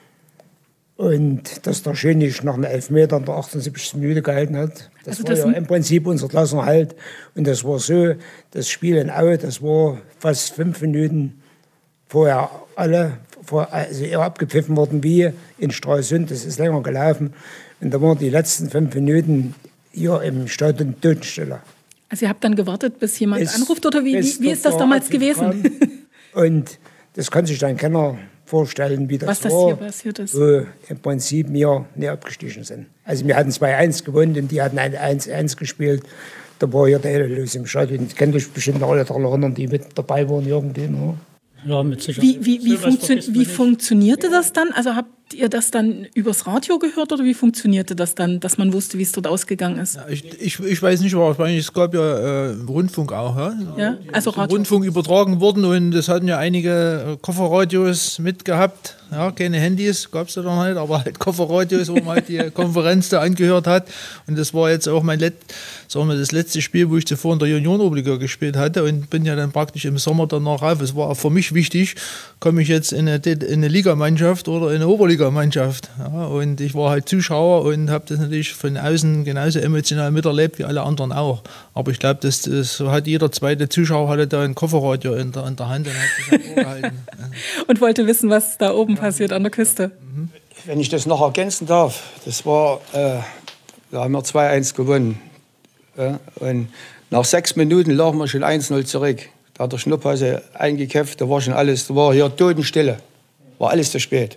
und dass der Schönig nach einem Elfmeter in der achtundsiebzigsten Minute gehalten hat. Das Also war das ja im Prinzip unser Klassenerhalt und das war so, das Spiel in Aue, das war fast fünf Minuten vorher alle, vor, also eher abgepfiffen worden wie in Stralsund, das ist länger gelaufen und da waren die letzten fünf Minuten hier im Stadion Totenstille. Also ihr habt dann gewartet, bis jemand Bis- anruft oder wie, bis wie, wie ist das der damals Abpfiff gewesen? kam. Und das kann sich dann keiner vorstellen, wie das Was das war, hier passiert ist. wo im Prinzip wir nicht abgestiegen sind. Also wir hatten zwei eins gewonnen und die hatten ein eins eins gespielt. Da war hier der Hölle los im Stadion. Ich kenne euch bestimmt noch alle daran erinnern, die mit dabei waren irgendwie. Ne? Ja, mit Sicherheit. Wie, wie, wie, Sowas funktio vergisst man wie nicht. funktionierte das dann? Also habt ihr das dann übers Radio gehört oder wie funktionierte das dann, dass man wusste, wie es dort ausgegangen ist? Ja, ich, ich, ich weiß nicht, wahrscheinlich, es gab ja äh, Rundfunk auch. Ja? Ja, also Ist im Radio. Rundfunk übertragen worden und es hatten ja einige äh, Kofferradios mitgehabt. Ja, keine Handys gab es ja noch nicht, aber halt Kofferradios, wo man halt die Konferenz da angehört hat. Und das war jetzt auch mein Let sagen wir, das letzte Spiel, wo ich zuvor in der Junioren-Oberliga gespielt hatte und bin ja dann praktisch im Sommer danach rauf. Es war auch für mich wichtig, komme ich jetzt in eine, in eine Ligamannschaft oder in eine Oberligamannschaft. Ja, und ich war halt Zuschauer und habe das natürlich von außen genauso emotional miterlebt wie alle anderen auch. Aber ich glaube, das, das hat jeder zweite Zuschauer hatte da ein Kofferradio in der, in der Hand und hat sich am Ohr gehalten. Und wollte wissen, was da oben passiert an der Küste. Wenn ich das noch ergänzen darf, das war, äh, da haben wir zwei eins gewonnen. Ja, und nach sechs Minuten lagen wir schon eins null zurück. Da hat der Schnupphase eingekämpft, da war schon alles, da war hier Totenstille. War alles zu spät.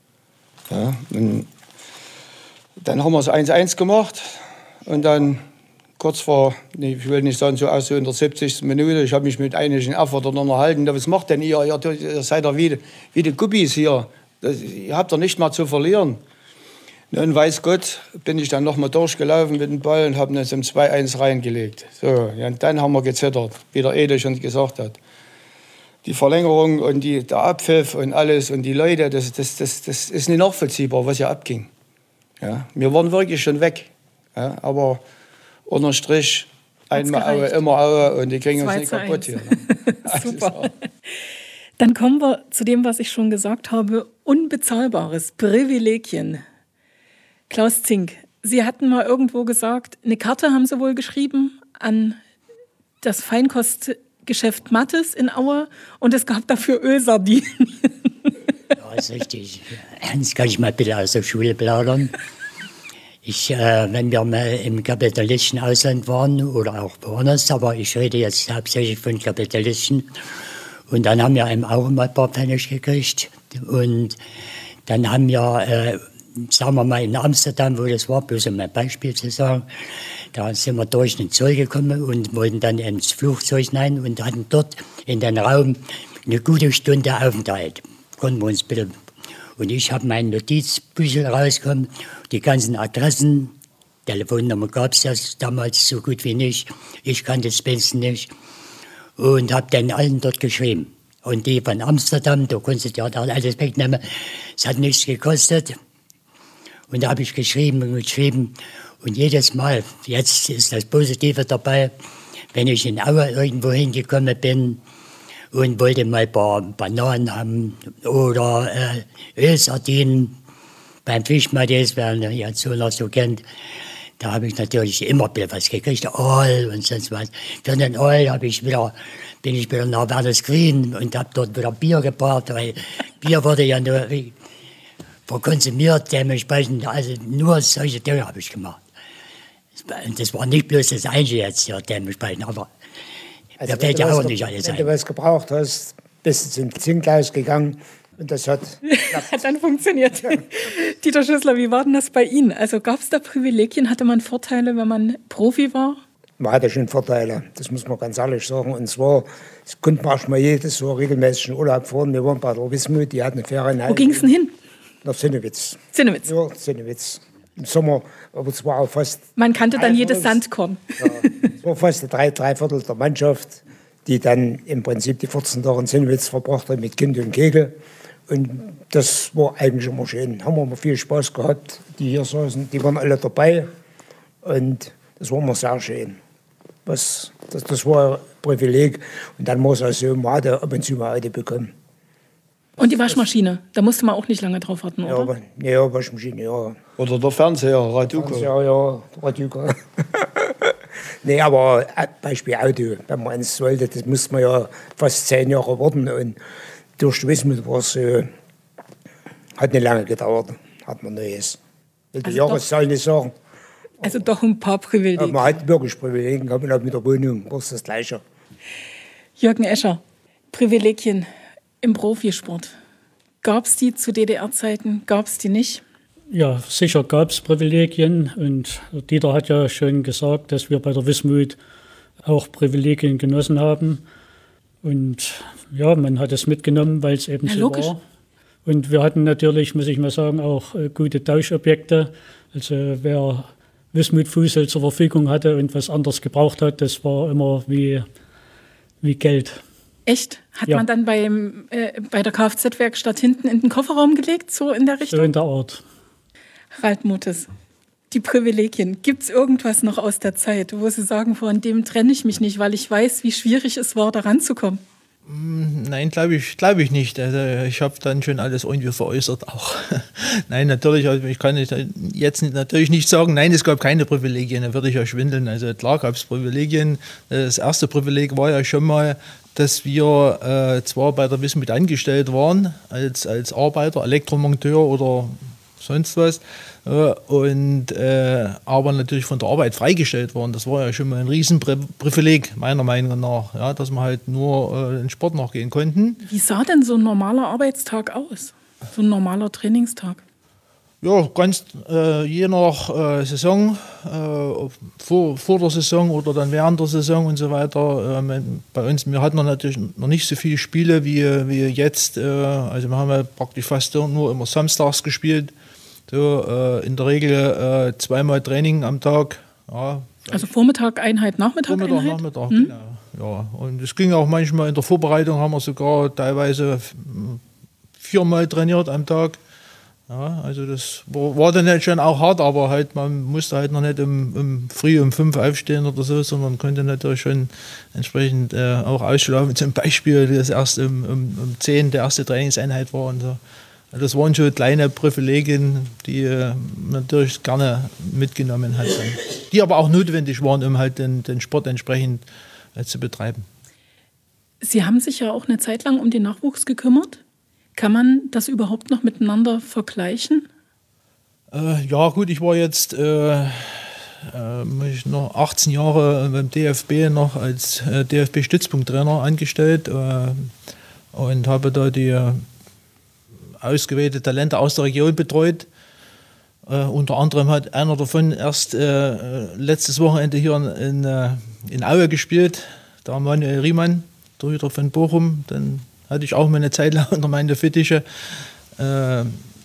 Ja, und dann haben wir es eins eins gemacht und dann kurz vor, nee, ich will nicht sagen, so aus so in der siebzigsten Minute, ich habe mich mit einigen Erfurtern unterhalten, was macht denn ihr? Ihr, ihr seid ja wie, wie die Gubbis hier, das, ihr habt doch nicht mal zu verlieren. Und weiß Gott, bin ich dann noch mal durchgelaufen mit dem Ball und habe das im zwei eins reingelegt. So, ja, und dann haben wir gezittert, wie der Ede schon gesagt hat. Die Verlängerung und die, der Abpfiff und alles und die Leute, das, das, das, das ist nicht nachvollziehbar, was hier abging. Ja, wir waren wirklich schon weg. Ja, aber unterm Strich, einmal Aue, immer Aue und die kriegen uns nicht kaputt hier. Ne? Super. Dann kommen wir zu dem, was ich schon gesagt habe, unbezahlbares Privilegien. Klaus Zink, Sie hatten mal irgendwo gesagt, eine Karte haben Sie wohl geschrieben an das Feinkostgeschäft Mattes in Aue und es gab dafür Ölsardinen. Ja, ist richtig. Das kann ich mal bitte aus der Schule plaudern. Ich, äh, wenn wir mal im kapitalistischen Ausland waren oder auch woanders, aber ich rede jetzt hauptsächlich von kapitalistischen. Und dann haben wir eben auch mal ein paar Pfennig gekriegt. Und dann haben wir, äh, sagen wir mal in Amsterdam, wo das war, bloß um ein Beispiel zu sagen, da sind wir durch den Zoll gekommen und wollten dann ins Flugzeug hinein und hatten dort in den Raum eine gute Stunde Aufenthalt. Konnten wir uns bitte. Und ich habe meinen Notizbüchel rausgekommen, die ganzen Adressen, Telefonnummer gab es ja damals so gut wie nicht. Ich kannte das Benson nicht. Und habe dann allen dort geschrieben. Und die von Amsterdam, da konntest du ja da alles wegnehmen. Es hat nichts gekostet. Und da habe ich geschrieben und geschrieben. Und jedes Mal, jetzt ist das Positive dabei, wenn ich in Aue irgendwo hingekommen bin und wollte mal ein paar Bananen haben oder äh, Ölsardinen beim Fischmattis, wer ja so noch so kennt, da habe ich natürlich immer was gekriegt, Aal und sonst was. Für den Aal habe ich wieder, bin ich wieder nach Werder Green und habe dort wieder Bier gebracht, weil Bier wurde ja nur verkonsumiert, dementsprechend, also nur solche Dinge habe ich gemacht. Und das war nicht bloß das Einzige jetzt hier dementsprechend, aber also da fällt ja auch nicht alles ein. ein. Wenn du was gebraucht hast, bist du zum Zinkhaus gegangen und das hat Hat dann funktioniert. Dieter Schüssler, wie war denn das bei Ihnen? Also gab es da Privilegien? Hatte man Vorteile, wenn man Profi war? Man hatte schon Vorteile, das muss man ganz ehrlich sagen. Und zwar, es konnte man erst mal jedes Jahr regelmäßig in Urlaub fahren. Wir waren bei der Wismut, die hatten eine Ferienheim. Wo ging es denn hin? Nach Zinnewitz. Zinnewitz. Ja, Zinnewitz. Im Sommer, aber es war auch fast... Man kannte dann jedes Sandkorn. Ja, es war fast drei, drei Viertel der Mannschaft, die dann im Prinzip die vierzehn Tage in Zinnewitz verbracht hat mit Kind und Kegel. Und das war eigentlich immer schön. Haben wir immer viel Spaß gehabt. Die hier saßen, die waren alle dabei. Und das war immer sehr schön. Was, das, das war ein Privileg. Und dann muss er so, man hatte ab und zu mal eine bekommen. Und die Waschmaschine, da musste man auch nicht lange drauf warten, Ja, oder? aber, ja, Waschmaschine, ja. Oder der Fernseher, Radioka. Ja, ja, Radioka. Nee, aber äh, Beispiel Auto, wenn man eins wollte, das musste man ja fast zehn Jahre warten. Und durch die Wismut war es so, hat nicht lange gedauert, hat man Neues. Ich will die Also Jahreszahl nicht sagen. Also doch ein paar Aber Privilegien. man hat wirklich Privilegien gehabt und auch mit der Wohnung war es das Gleiche. Jürgen Escher, Privilegien im Profisport. Gab es die zu D D R-Zeiten? Gab es die nicht? Ja, sicher gab es Privilegien und Dieter hat ja schon gesagt, dass wir bei der Wismut auch Privilegien genossen haben. Und ja, man hat es mitgenommen, weil es eben Ja, so logisch. war. Und wir hatten natürlich, muss ich mal sagen, auch äh, gute Tauschobjekte. Also wer Wismut-Fußball zur Verfügung hatte und was anderes gebraucht hat, das war immer wie, wie Geld. Echt? Hat Ja. man dann beim, äh, bei der Kfz-Werkstatt hinten in den Kofferraum gelegt, so in der Richtung? So in der Art. Ralf Mutes, die Privilegien. Gibt es irgendwas noch aus der Zeit, wo Sie sagen, von dem trenne ich mich nicht, weil ich weiß, wie schwierig es war, da ranzukommen? Nein, glaube ich, glaub ich nicht. Also ich habe dann schon alles irgendwie veräußert auch. Nein, natürlich, also ich kann nicht, jetzt natürlich nicht sagen, nein, es gab keine Privilegien, da würde ich ja schwindeln. Also klar gab es Privilegien. Das erste Privileg war ja schon mal, dass wir äh, zwar bei der Wismut angestellt waren, als, als Arbeiter, Elektromonteur oder sonst was, äh, und, äh, aber natürlich von der Arbeit freigestellt waren. Das war ja schon mal ein Riesenprivileg, meiner Meinung nach, ja, dass wir halt nur äh, in den Sport nachgehen konnten. Wie sah denn so ein normaler Arbeitstag aus? So ein normaler Trainingstag? Ja, ganz äh, je nach äh, Saison, äh, vor, vor der Saison oder dann während der Saison und so weiter. Ähm, bei uns, wir hatten natürlich noch nicht so viele Spiele wie, wie jetzt. Äh, also wir haben ja praktisch fast nur immer samstags gespielt. So, äh, in der Regel äh, zweimal Training am Tag. Ja, Also Vormittag Einheit, Nachmittag Vormittag, Einheit? Nachmittag, genau. Ja, und es ging auch manchmal in der Vorbereitung, haben wir sogar teilweise viermal trainiert am Tag. Ja, also das war, war dann halt schon auch hart, aber halt man musste halt noch nicht um, um früh um fünf aufstehen oder so, sondern konnte natürlich schon entsprechend äh, auch ausschlafen. Zum Beispiel, das erst um, um, um zehn der erste Trainingseinheit war und so. Das waren schon kleine Privilegien, die äh, man natürlich gerne mitgenommen hat, dann. Die aber auch notwendig waren, um halt den, den Sport entsprechend äh, zu betreiben. Sie haben sich ja auch eine Zeit lang um den Nachwuchs gekümmert. Kann man das überhaupt noch miteinander vergleichen? Äh, ja gut, ich war jetzt äh, äh, ich noch achtzehn Jahre beim D F B noch als äh, D F B-Stützpunkttrainer angestellt äh, und habe da die äh, ausgewählte Talente aus der Region betreut. Äh, unter anderem hat einer davon erst äh, letztes Wochenende hier in, in, in Aue gespielt, der Manuel Riemann, Torhüter von Bochum. Dann hatte ich auch mal eine Zeit lang unter meine Fittiche. Äh,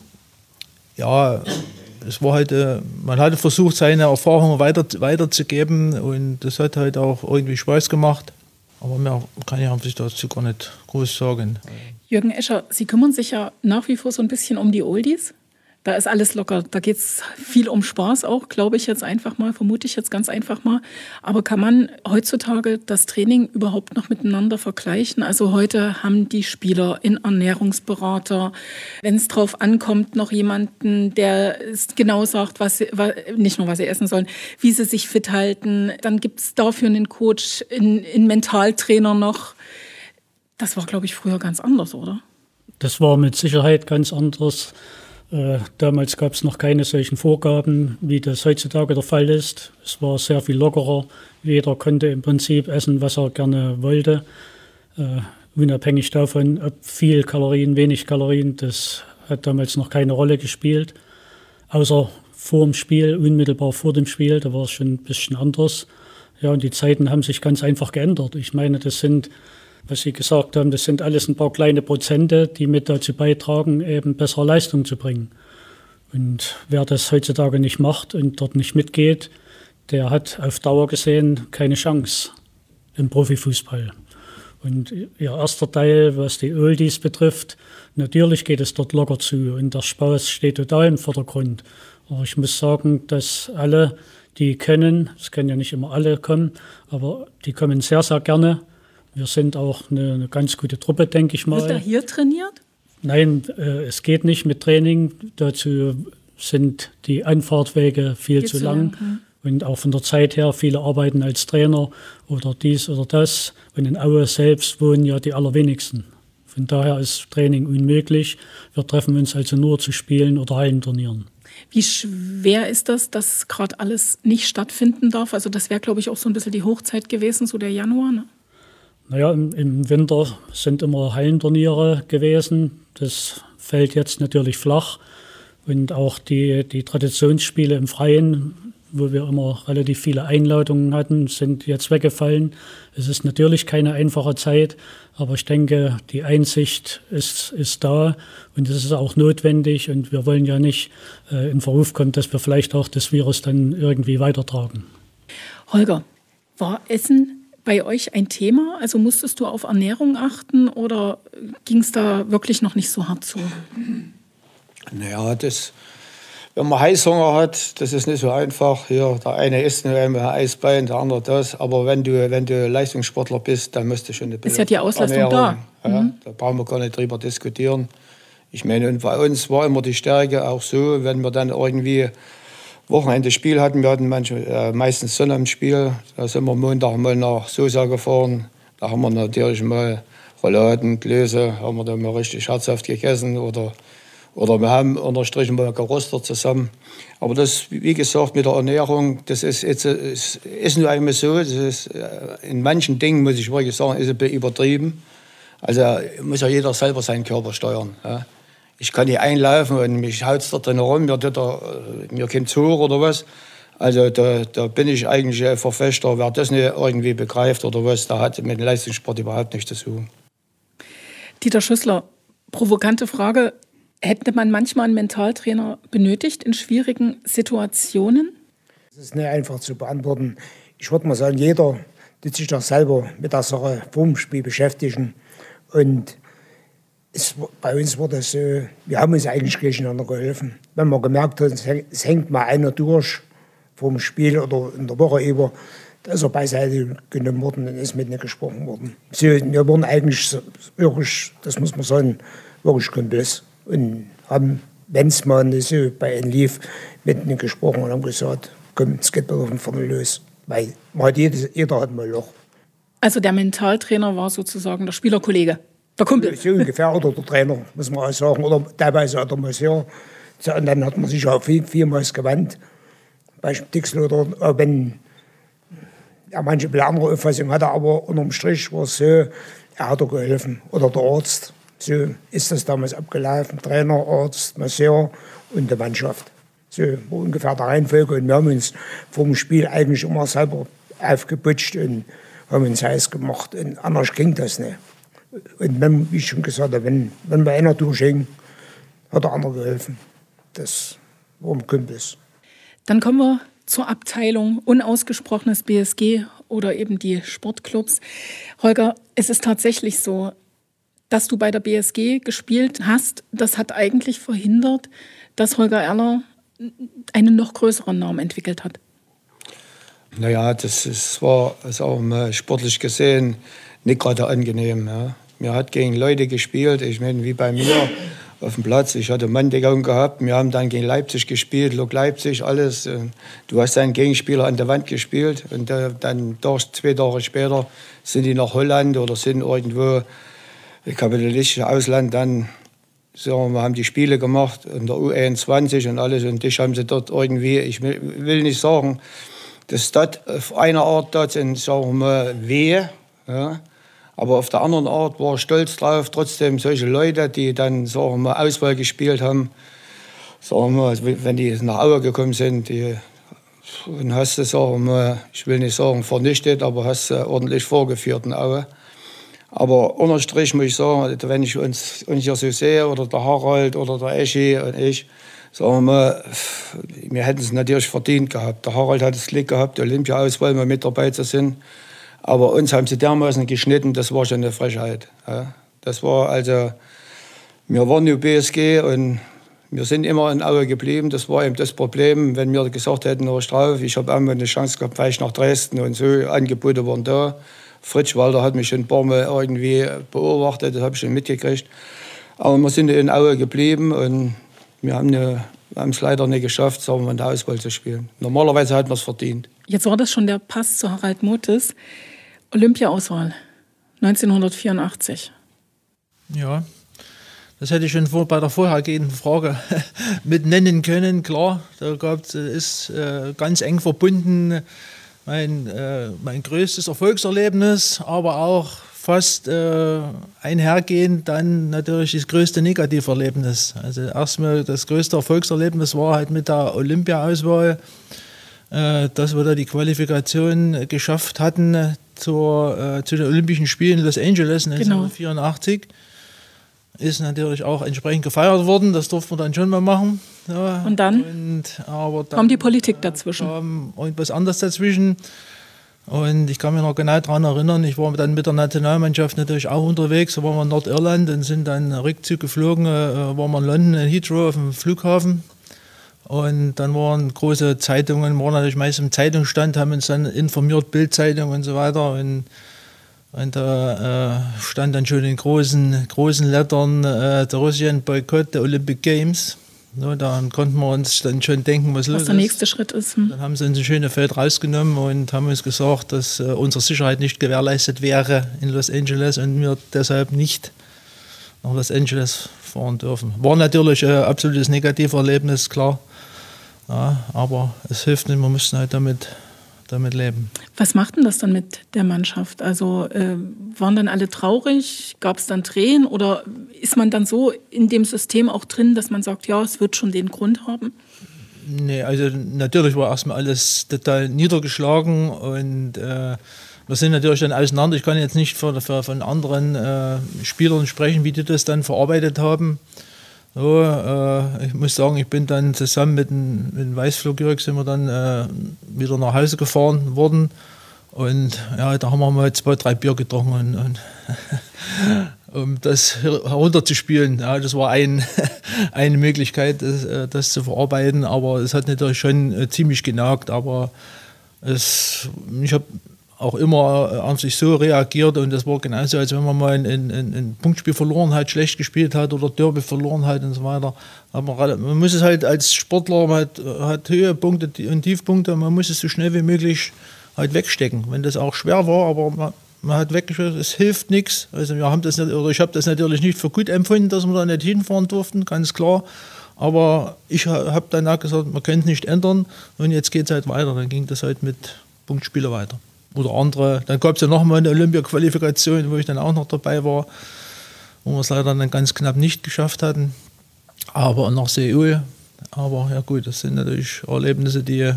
ja, es war halt, äh, man hatte versucht, seine Erfahrungen weiter, weiterzugeben und das hat halt auch irgendwie Spaß gemacht. Aber mehr kann ich sich dazu gar nicht groß sagen. Jürgen Escher, Sie kümmern sich ja nach wie vor so ein bisschen um die Oldies. Da ist alles locker. Da geht es viel um Spaß auch, glaube ich jetzt einfach mal, vermute ich jetzt ganz einfach mal. Aber kann man heutzutage das Training überhaupt noch miteinander vergleichen? Also heute haben die Spieler einen Ernährungsberater. Wenn es drauf ankommt, noch jemanden, der genau sagt, was sie, nicht nur was sie essen sollen, wie sie sich fit halten. Dann gibt es dafür einen Coach, einen, einen Mentaltrainer noch. Das war, glaube ich, früher ganz anders, oder? Das war mit Sicherheit ganz anders. Äh, damals gab es noch keine solchen Vorgaben, wie das heutzutage der Fall ist. Es war sehr viel lockerer. Jeder konnte im Prinzip essen, was er gerne wollte. Äh, unabhängig davon, ob viel Kalorien, wenig Kalorien, das hat damals noch keine Rolle gespielt. Außer vor dem Spiel, unmittelbar vor dem Spiel, da war es schon ein bisschen anders. Ja, und die Zeiten haben sich ganz einfach geändert. Ich meine, das sind was Sie gesagt haben, das sind alles ein paar kleine Prozente, die mit dazu beitragen, eben bessere Leistung zu bringen. Und wer das heutzutage nicht macht und dort nicht mitgeht, der hat auf Dauer gesehen keine Chance im Profifußball. Und Ihr erster Teil, was die Oldies betrifft, natürlich geht es dort locker zu und der Spaß steht total im Vordergrund. Aber ich muss sagen, dass alle, die können, es können ja nicht immer alle kommen, aber die kommen sehr, sehr gerne. Wir sind auch eine, eine ganz gute Truppe, denke ich mal. Wird er hier trainiert? Nein, äh, es geht nicht mit Training. Dazu sind die Anfahrtwege viel Geht zu zu lang. lang, hm. Und auch von der Zeit her, viele arbeiten als Trainer oder dies oder das. Und in Aue selbst wohnen ja die allerwenigsten. Von daher ist Training unmöglich. Wir treffen uns also nur zu spielen oder Hallenturnieren. Wie schwer ist das, dass gerade alles nicht stattfinden darf? Also das wäre, glaube ich, auch so ein bisschen die Hochzeit gewesen, so der Januar, ne? Naja, im, im Winter sind immer Hallenturniere gewesen. Das fällt jetzt natürlich flach. Und auch die, die Traditionsspiele im Freien, wo wir immer relativ viele Einladungen hatten, sind jetzt weggefallen. Es ist natürlich keine einfache Zeit, aber ich denke, die Einsicht ist, ist da und es ist auch notwendig. Und wir wollen ja nicht äh, in Verruf kommen, dass wir vielleicht auch das Virus dann irgendwie weitertragen. Holger, war Essen bei euch ein Thema? Also musstest du auf Ernährung achten oder ging es da wirklich noch nicht so hart zu? Naja, das, wenn man Heißhunger hat, das ist nicht so einfach. Hier, der eine isst nur ein Eisbein, der andere das. Aber wenn du, wenn du Leistungssportler bist, dann musst du schon eine ist ja die Auslastung Ernährung, da. Ja, mhm. Da brauchen wir gar nicht drüber diskutieren. Ich meine, und bei uns war immer die Stärke auch so, wenn wir dann irgendwie Wochenende Spiel hatten, wir hatten manche, äh, meistens Sonnabendspiel, da sind wir Montag mal nach Sosa gefahren. Da haben wir natürlich mal Rouladen, Gläser, haben wir dann mal richtig herzhaft gegessen oder Oder wir haben unterstrichen mal gerostet zusammen. Aber das, wie gesagt, mit der Ernährung, das ist, jetzt, ist, ist nur einmal so. Das ist, in manchen Dingen, muss ich wirklich sagen, ist ein bisschen übertrieben. Also muss ja jeder selber seinen Körper steuern. Ja. Ich kann nicht einlaufen und mich haut es da drin rum, mir, da, mir kommt es hoch oder was. Also da, da bin ich eigentlich ein Verfechter. Wer das nicht irgendwie begreift oder was, da hat mit dem Leistungssport überhaupt nichts zu tun. Dieter Schüssler, provokante Frage. Hätte man manchmal einen Mentaltrainer benötigt in schwierigen Situationen? Das ist nicht einfach zu beantworten. Ich würde mal sagen, jeder tut sich doch selber mit der Sache vom Spiel beschäftigen. Und es, bei uns wurde es so, wir haben uns eigentlich gegeneinander geholfen. Wenn man gemerkt hat, es hängt mal einer durch vom Spiel oder in der Woche über, da ist er beiseite genommen worden und ist mit nicht gesprochen worden. So, wir wurden eigentlich wirklich, das muss man sagen, wirklich Kumpels. Und haben, wenn es mal nicht so bei ihnen lief, mit ihnen gesprochen und haben gesagt, komm, es geht wieder von vorne los. Weil man hat jeder, jeder hat mal ein Loch. Also der Mentaltrainer war sozusagen der Spielerkollege, der Kumpel. So ungefähr, oder der Trainer, muss man auch sagen. Oder teilweise auch der Masseur. So, und dann hat man sich auch viel, vielmals gewandt. Bei Dixel oder auch wenn er manche andere Auffassung hatte, aber unterm Strich war es so, er hat er geholfen. Oder der Arzt. So ist das damals abgelaufen. Trainer, Arzt, Masseur und die Mannschaft. So war ungefähr der Reihenfolge. Und wir haben uns vor dem Spiel eigentlich immer selber aufgeputscht und haben uns heiß gemacht. Und anders ging das nicht. Und wenn, wie ich schon gesagt habe, wenn, wenn bei einer durchging, hat der andere geholfen. Das war ein Kumpels. Dann kommen wir zur Abteilung unausgesprochenes B S G oder eben die Sportclubs. Holger, es ist tatsächlich so, dass du bei der B S G gespielt hast, das hat eigentlich verhindert, dass Holger Erler einen noch größeren Namen entwickelt hat. Naja, das ist, war also auch mal sportlich gesehen nicht gerade angenehm. Ja. Mir hat gegen Leute gespielt, ich meine, wie bei mir auf dem Platz. Ich hatte Manndeckung gehabt, wir haben dann gegen Leipzig gespielt, Lok Leipzig, alles. Du hast deinen Gegenspieler an der Wand gespielt und dann zwei Tage später sind die nach Holland oder sind irgendwo im kapitalistischen Ausland, dann sagen wir, haben die Spiele gemacht in der U einundzwanzig und alles und dich haben sie dort irgendwie, ich will nicht sagen, das tat auf einer Art dort sind, sagen wir mal, weh, ja. Aber auf der anderen Art war ich stolz drauf, trotzdem solche Leute, die dann, sagen wir mal, Auswahl gespielt haben, sagen wir mal, wenn die nach Aue gekommen sind, die, und hast du, sagen wir mal, ich will nicht sagen vernichtet, aber hast du ordentlich vorgeführt in Aue. Aber unterm Strich muss ich sagen, wenn ich uns, uns hier so sehe, oder der Harald oder der Eschi und ich, sagen wir mal, wir hätten es natürlich verdient gehabt. Der Harald hat das Glück gehabt, die Olympia-Auswahl mal mit dabei zu sein. Aber uns haben sie dermaßen geschnitten, das war schon eine Frechheit. Ja. Das war also, wir waren nur B S G und wir sind immer in Aue geblieben. Das war eben das Problem, wenn wir gesagt hätten, nur drauf, ich habe einmal eine Chance gehabt, vielleicht nach Dresden und so, Angebote waren da. Fritsch Walter hat mich schon ein paar Mal irgendwie beobachtet, das habe ich schon mitgekriegt. Aber wir sind in Aue geblieben und wir haben eine Wir haben es leider nicht geschafft, sagen wir, in der Auswahl zu spielen. Normalerweise hätten wir es verdient. Jetzt war das schon der Pass zu Harald Motes. Olympia-Auswahl neunzehnhundertvierundachtzig. Ja, das hätte ich schon vor, bei der vorhergehenden Frage mit nennen können. Klar, da gab, ist äh, ganz eng verbunden mein, äh, mein größtes Erfolgserlebnis, aber auch fast äh, einhergehend dann natürlich das größte Negativerlebnis. Also erstmal das größte Erfolgserlebnis war halt mit der Olympia-Auswahl, äh, dass wir da die Qualifikation geschafft hatten zur, äh, zu den Olympischen Spielen in Los Angeles neunzehnhundertvierundachtzig. Genau. Ist natürlich auch entsprechend gefeiert worden, das durften wir dann schon mal machen. Ja. Und dann, Und, aber dann kam die Politik dazwischen. Kam irgendwas anderes dazwischen. Und ich kann mich noch genau daran erinnern, ich war dann mit der Nationalmannschaft natürlich auch unterwegs, da waren wir in Nordirland und sind dann Rückzug geflogen, äh, waren wir in London, in Heathrow auf dem Flughafen. Und dann waren große Zeitungen, waren natürlich meist im Zeitungsstand, haben uns dann informiert, Bild-Zeitung und so weiter. Und, und da äh, stand dann schon in großen, großen Lettern äh, der Russian Boykott der Olympic Games. No, dann konnten wir uns dann schon denken, was, was los ist. Was der nächste Schritt ist. Hm. Dann haben sie uns ein schönes Feld rausgenommen und haben uns gesagt, dass äh, unsere Sicherheit nicht gewährleistet wäre in Los Angeles und wir deshalb nicht nach Los Angeles fahren dürfen. War natürlich ein absolutes Negativerlebnis, klar. Ja, aber es hilft nicht, wir mussten halt damit, damit leben. Was macht denn das dann mit der Mannschaft? Also äh, waren dann alle traurig? Gab es dann Tränen? Oder ist man dann so in dem System auch drin, dass man sagt, ja, es wird schon den Grund haben? Nee, also natürlich war erstmal alles total niedergeschlagen und äh, wir sind natürlich dann auseinander. Ich kann jetzt nicht von, von anderen äh, Spielern sprechen, wie die das dann verarbeitet haben. So, äh, ich muss sagen, ich bin dann zusammen mit dem, mit dem Weißflug-Jörg sind wir dann äh, wieder nach Hause gefahren worden. Und ja, da haben wir mal zwei, drei Bier getrunken, und, und um das herunterzuspielen. Ja, das war ein, eine Möglichkeit, das, das zu verarbeiten. Aber es hat natürlich schon ziemlich genagt. Aber es, ich habe auch immer an sich so reagiert, und das war genauso, als wenn man mal ein, ein, ein Punktspiel verloren hat, schlecht gespielt hat oder Derby verloren hat und so weiter. Aber man muss es halt als Sportler, man hat, hat Höhepunkte und Tiefpunkte, man muss es so schnell wie möglich halt wegstecken. Wenn das auch schwer war, aber man, man hat weggeschickt, es hilft nichts. Also wir haben das nicht, oder ich habe das natürlich nicht für gut empfunden, dass wir da nicht hinfahren durften, ganz klar. Aber ich habe dann auch gesagt, man könnte es nicht ändern, und jetzt geht es halt weiter. Dann ging das halt mit Punktspielen weiter. Oder andere. Dann gab es ja nochmal eine Olympia-Qualifikation, wo ich dann auch noch dabei war, wo wir es leider dann ganz knapp nicht geschafft hatten. Aber nach Seoul. Aber ja gut, das sind natürlich Erlebnisse, die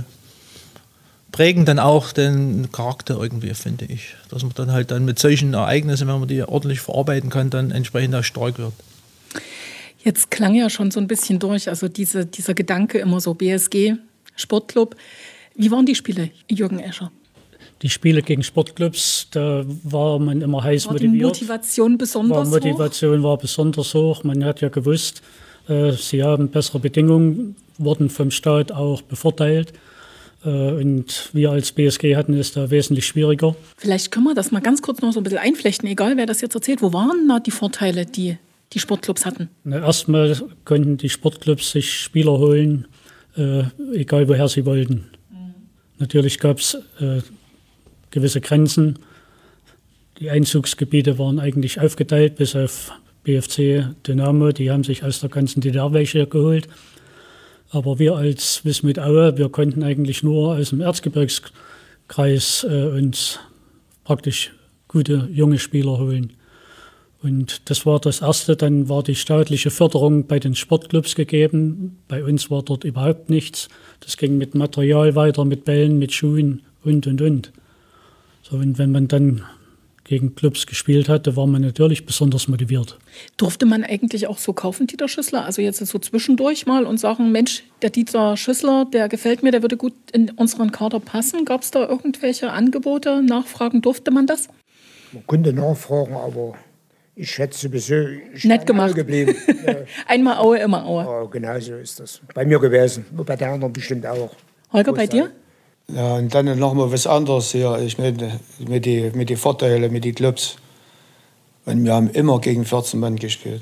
prägen dann auch den Charakter irgendwie, finde ich. Dass man dann halt dann mit solchen Ereignissen, wenn man die ordentlich verarbeiten kann, dann entsprechend auch stark wird. Jetzt klang ja schon so ein bisschen durch, also diese, dieser Gedanke immer so, B S G, Sportclub. Wie waren die Spiele, Jürgen Escher? Die Spiele gegen Sportclubs, da war man immer heiß war motiviert. Die Motivation besonders war Motivation hoch? war besonders hoch. Man hat ja gewusst, äh, sie haben bessere Bedingungen, wurden vom Staat auch bevorteilt. Äh, und wir als B S G hatten es da wesentlich schwieriger. Vielleicht können wir das mal ganz kurz noch so ein bisschen einflechten, egal wer das jetzt erzählt. Wo waren da die Vorteile, die die Sportclubs hatten? Na, erstmal konnten die Sportclubs sich Spieler holen, äh, egal woher sie wollten. Mhm. Natürlich gab es äh, gewisse Grenzen. Die Einzugsgebiete waren eigentlich aufgeteilt, bis auf B F C Dynamo. Die haben sich aus der ganzen D D R welche geholt. Aber wir als Wismut Aue, wir konnten eigentlich nur aus dem Erzgebirgskreis äh, uns praktisch gute junge Spieler holen. Und das war das Erste. Dann war die staatliche Förderung bei den Sportclubs gegeben. Bei uns war dort überhaupt nichts. Das ging mit Material weiter, mit Bällen, mit Schuhen und, und, und. So, und wenn man dann gegen Clubs gespielt hat, da war man natürlich besonders motiviert. Durfte man eigentlich auch so kaufen, Dieter Schüssler? Also jetzt so zwischendurch mal und sagen, Mensch, der Dieter Schüssler, der gefällt mir, der würde gut in unseren Kader passen. Gab es da irgendwelche Angebote, Nachfragen? Durfte man das? Man konnte nachfragen, aber ich schätze sowieso, ich Nett bin gemacht. geblieben. Ja. Einmal Aue, immer Aue. Ja, genau so ist das. Bei mir gewesen, und bei der anderen bestimmt auch. Holger, bei dir? Ja, und dann noch mal was anderes hier. Ich meine, mit den mit die Vorteilen, mit den Clubs. Und wir haben immer gegen vierzehn Mann gespielt.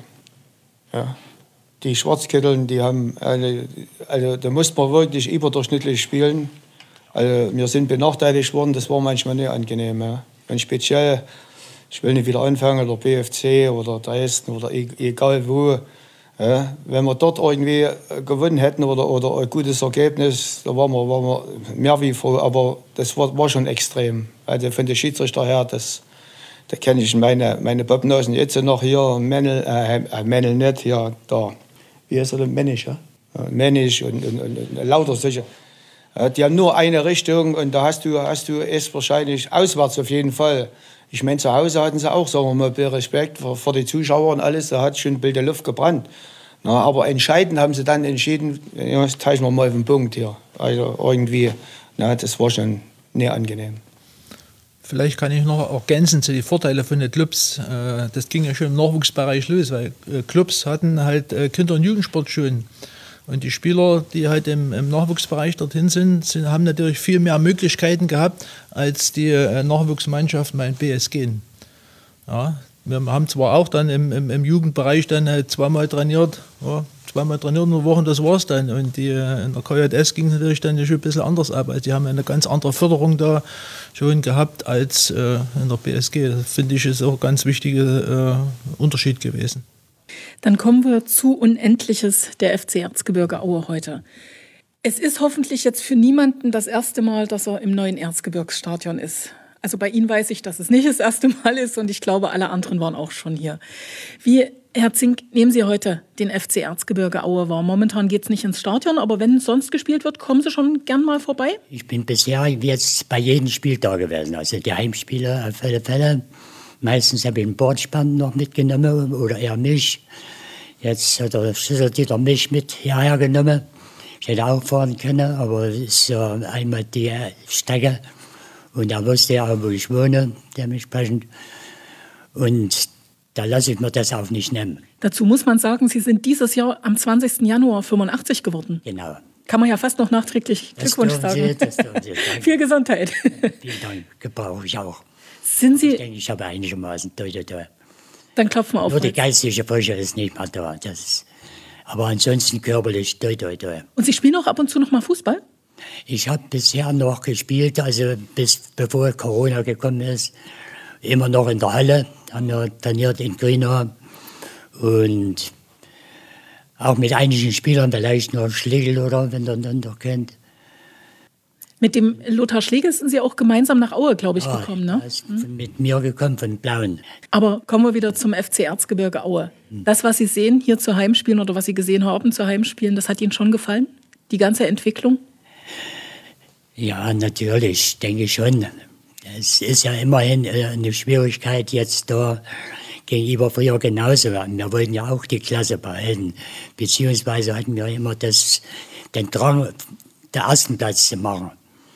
Ja. Die Schwarzkitteln, die haben, alle, also da musste man wirklich überdurchschnittlich spielen. Also wir sind benachteiligt worden, das war manchmal nicht angenehm. Ja. Und speziell, ich will nicht wieder anfangen, der B F C oder Dresden oder e egal wo. Ja, wenn wir dort irgendwie gewonnen hätten oder, oder ein gutes Ergebnis, da waren wir, waren wir mehr wie froh. Aber das war, war schon extrem. Also von den Schiedsrichter her, das, da kenne ich meine, meine Pappnasen jetzt noch hier, Männel, äh, Männel nicht, hier, da. Wie heißt er denn? Männich, ja? Männich und, und, und, und lauter solche. Ja, die haben nur eine Richtung und da hast du, hast du es wahrscheinlich auswärts auf jeden Fall. Ich meine, zu Hause hatten sie auch, sagen wir mal, Respekt vor, vor die Zuschauer und alles. Da hat schon ein Bild der Luft gebrannt. Na, aber entscheidend haben sie dann entschieden, ja, das teilen wir mal auf den Punkt hier. Also irgendwie, na, das war schon nicht angenehm. Vielleicht kann ich noch ergänzen zu den Vorteilen von den Clubs. Das ging ja schon im Nachwuchsbereich los, weil Clubs hatten halt Kinder- und Jugendsportschulen. Und die Spieler, die halt im, im Nachwuchsbereich dorthin sind, sind, haben natürlich viel mehr Möglichkeiten gehabt als die äh, Nachwuchsmannschaften beim B S G. Ja, wir haben zwar auch dann im, im, im Jugendbereich dann halt zweimal trainiert, ja, zweimal trainiert in der Woche, das war's dann. Und die, in der K J S ging es natürlich dann schon ein bisschen anders ab. Also die haben eine ganz andere Förderung da schon gehabt als äh, in der B S G. Das finde ich ist auch ein ganz wichtiger äh, Unterschied gewesen. Dann kommen wir zu Unendliches der F C Erzgebirge Aue heute. Es ist hoffentlich jetzt für niemanden das erste Mal, dass er im neuen Erzgebirgsstadion ist. Also bei Ihnen weiß ich, dass es nicht das erste Mal ist und ich glaube, alle anderen waren auch schon hier. Wie, Herr Zink, nehmen Sie heute den F C Erzgebirge Aue wahr? Momentan geht es nicht ins Stadion, aber wenn sonst gespielt wird, kommen Sie schon gern mal vorbei? Ich bin bisher jetzt bei jedem Spiel da gewesen, also die Heimspiele auf alle Fälle. Meistens habe ich einen Bordspann noch mitgenommen oder eher mich. Jetzt hat der Schlüsseldieter mich mit hierher genommen. Ich hätte auch fahren können, aber es ist ja einmal die Strecke. Und er wusste ja, wo ich wohne, dementsprechend. Und da lasse ich mir das auch nicht nehmen. Dazu muss man sagen, Sie sind dieses Jahr am zwanzigsten Januar fünfundachtzig geworden. Genau. Kann man ja fast noch nachträglich Glückwunsch sagen. Sie, das dürfen Sie. Viel Gesundheit. Vielen Dank, gebrauche ich auch. Sind Sie? Ich denke, ich habe einigermaßen toi, toi, toi. Dann klopfen wir auf. Nur die geistige Frische ist nicht mehr da. Das ist, aber ansonsten körperlich toi, toi, toi. Und Sie spielen auch ab und zu noch mal Fußball? Ich habe bisher noch gespielt, also bis bevor Corona gekommen ist, immer noch in der Halle. Haben wir trainiert in Grünau und auch mit einigen Spielern, vielleicht noch Schlegel oder wenn ihr den noch kennt. Mit dem Lothar Schlegel sind Sie auch gemeinsam nach Aue, glaube ich, ja, gekommen, ne? Er ist mit mir gekommen, von Blauen. Aber kommen wir wieder zum F C Erzgebirge Aue. Das, was Sie sehen hier zu Heimspielen oder was Sie gesehen haben zu Heimspielen, das hat Ihnen schon gefallen? Die ganze Entwicklung? Ja, natürlich, denke ich schon. Es ist ja immerhin eine Schwierigkeit jetzt da gegenüber früher genauso. Wir wollten ja auch die Klasse behalten, beziehungsweise hatten wir immer das, den Drang, den ersten Platz zu machen.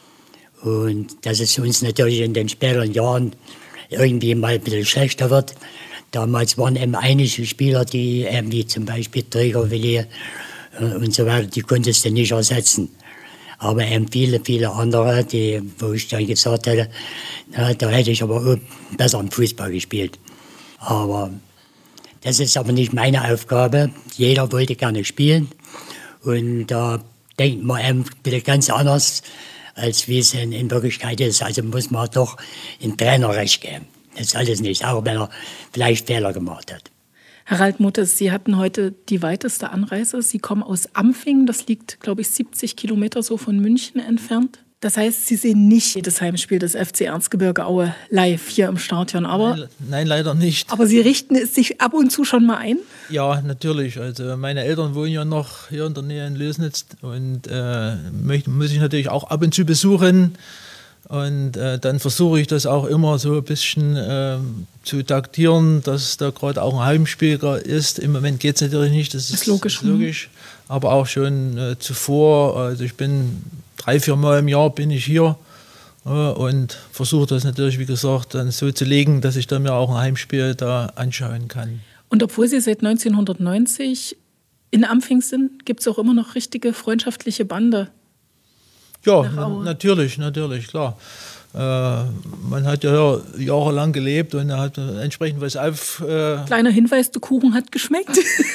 Und dass es uns natürlich in den späteren Jahren irgendwie mal ein bisschen schlechter wird. Damals waren eben einige Spieler, die eben wie zum Beispiel Trägerwilli und so weiter, die konntest du nicht ersetzen. Aber eben viele, viele andere, die, wo ich dann gesagt hätte, na, da hätte ich aber auch besser im Fußball gespielt. Aber das ist aber nicht meine Aufgabe. Jeder wollte gerne spielen. Und da äh, denkt man eben bitte ganz anders, als wie es in, in Wirklichkeit ist. Also muss man doch dem Trainer recht geben. Das ist alles nicht, auch wenn er vielleicht Fehler gemacht hat. Harald Muttes, Sie hatten heute die weiteste Anreise. Sie kommen aus Ampfing, das liegt, glaube ich, siebzig Kilometer so von München entfernt. Das heißt, Sie sehen nicht jedes Heimspiel des F C Erzgebirge Aue live hier im Stadion, aber... Nein, nein, leider nicht. Aber Sie richten es sich ab und zu schon mal ein? Ja, natürlich. Also meine Eltern wohnen ja noch hier in der Nähe in Lösnitz und äh, möchte, muss ich natürlich auch ab und zu besuchen. Und äh, dann versuche ich das auch immer so ein bisschen äh, zu taktieren, dass da gerade auch ein Heimspiel ist. Im Moment geht es natürlich nicht, das ist, ist logisch. Ist logisch. Aber auch schon äh, zuvor, also ich bin drei, vier Mal im Jahr bin ich hier äh, und versuche das natürlich, wie gesagt, dann so zu legen, dass ich dann mir auch ein Heimspiel da anschauen kann. Und obwohl Sie seit neunzehnhundertneunzig in Ampfing sind, gibt es auch immer noch richtige freundschaftliche Bande. Ja, na, natürlich, natürlich, klar. Äh, man hat ja jahrelang gelebt und hat entsprechend was auf... Äh Kleiner Hinweis, der Kuchen hat geschmeckt.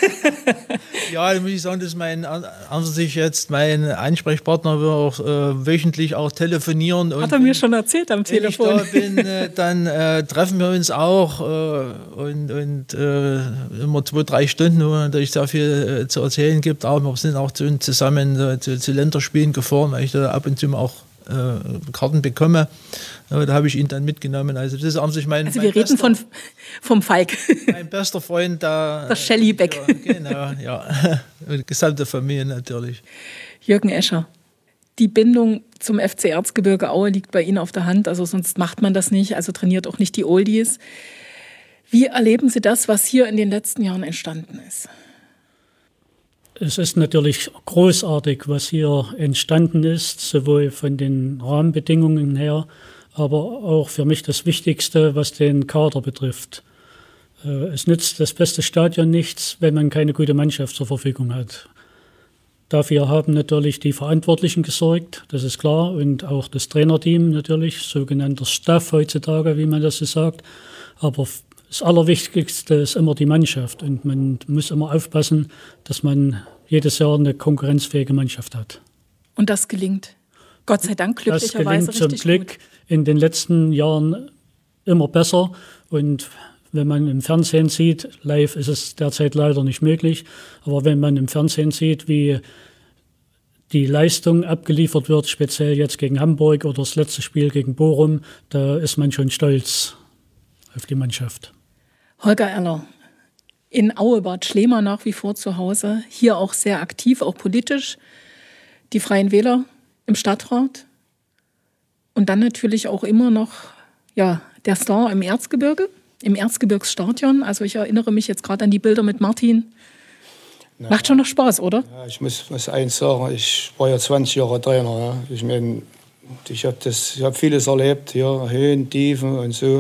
Ja, da muss ich sagen, dass mein, an sich jetzt mein Ansprechpartner, wir auch äh, wöchentlich auch telefonieren. Und hat er mir schon erzählt am Telefon. Wenn ich da bin, äh, dann äh, treffen wir uns auch äh, und, und äh, immer zwei, drei Stunden, wo es natürlich sehr viel äh, zu erzählen gibt. Aber wir sind auch zu, zusammen äh, zu, zu Länderspielen gefahren, weil ich da ab und zu mal auch äh, Karten bekomme. Äh, da habe ich ihn dann mitgenommen. Also das ist an sich mein, also mein wir reden bester, von, vom Falk. Mein bester Freund da. Das Shelley Beck. Ja, genau, ja. Und die gesamte Familie natürlich. Jürgen Escher. Die Bindung zum F C Erzgebirge Aue liegt bei Ihnen auf der Hand, also sonst macht man das nicht, also trainiert auch nicht die Oldies. Wie erleben Sie das, was hier in den letzten Jahren entstanden ist? Es ist natürlich großartig, was hier entstanden ist, sowohl von den Rahmenbedingungen her, aber auch für mich das Wichtigste, was den Kader betrifft. Es nützt das beste Stadion nichts, wenn man keine gute Mannschaft zur Verfügung hat. Dafür haben natürlich die Verantwortlichen gesorgt, das ist klar, und auch das Trainerteam natürlich, sogenannter Staff heutzutage, wie man das so sagt. Aber das Allerwichtigste ist immer die Mannschaft und man muss immer aufpassen, dass man jedes Jahr eine konkurrenzfähige Mannschaft hat. Und das gelingt, Gott sei Dank, glücklicherweise richtig gut. Das gelingt zum Glück gut. in den letzten Jahren immer besser. Und wenn man im Fernsehen sieht, live ist es derzeit leider nicht möglich, aber wenn man im Fernsehen sieht, wie die Leistung abgeliefert wird, speziell jetzt gegen Hamburg oder das letzte Spiel gegen Bochum, da ist man schon stolz auf die Mannschaft. Holger Erler, in Aue Bad Schlema nach wie vor zu Hause, hier auch sehr aktiv, auch politisch, die Freien Wähler im Stadtrat und dann natürlich auch immer noch ja, der Star im Erzgebirge, im Erzgebirgsstadion. Also ich erinnere mich jetzt gerade an die Bilder mit Martin. Ja. Macht schon noch Spaß, oder? Ja, ich muss, muss eins sagen, ich war ja zwanzig Jahre Trainer. Ja. Ich meine, ich habe hab vieles erlebt, ja, Höhen, Tiefen und so.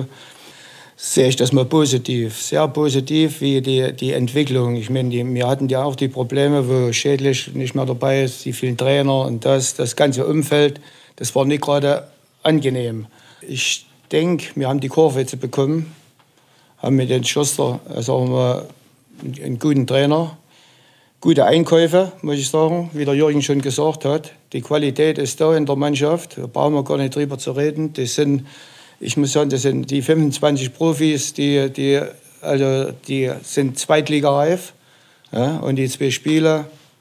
Sehe ich das mal positiv, sehr positiv, wie die, die Entwicklung. Ich meine, die, wir hatten ja auch die Probleme, wo Schädlich nicht mehr dabei ist, die vielen Trainer und das, das ganze Umfeld, das war nicht gerade angenehm. Ich denke, wir haben die Kurve jetzt bekommen, haben mit den Schuster, sagen wir, einen guten Trainer, gute Einkäufe, muss ich sagen, wie der Jürgen schon gesagt hat. Die Qualität ist da in der Mannschaft, da brauchen wir gar nicht drüber zu reden. Das sind Ich muss sagen, das sind die fünfundzwanzig Profis, die, die, also die sind zweitligareif. Ja, und die zwei Spiele,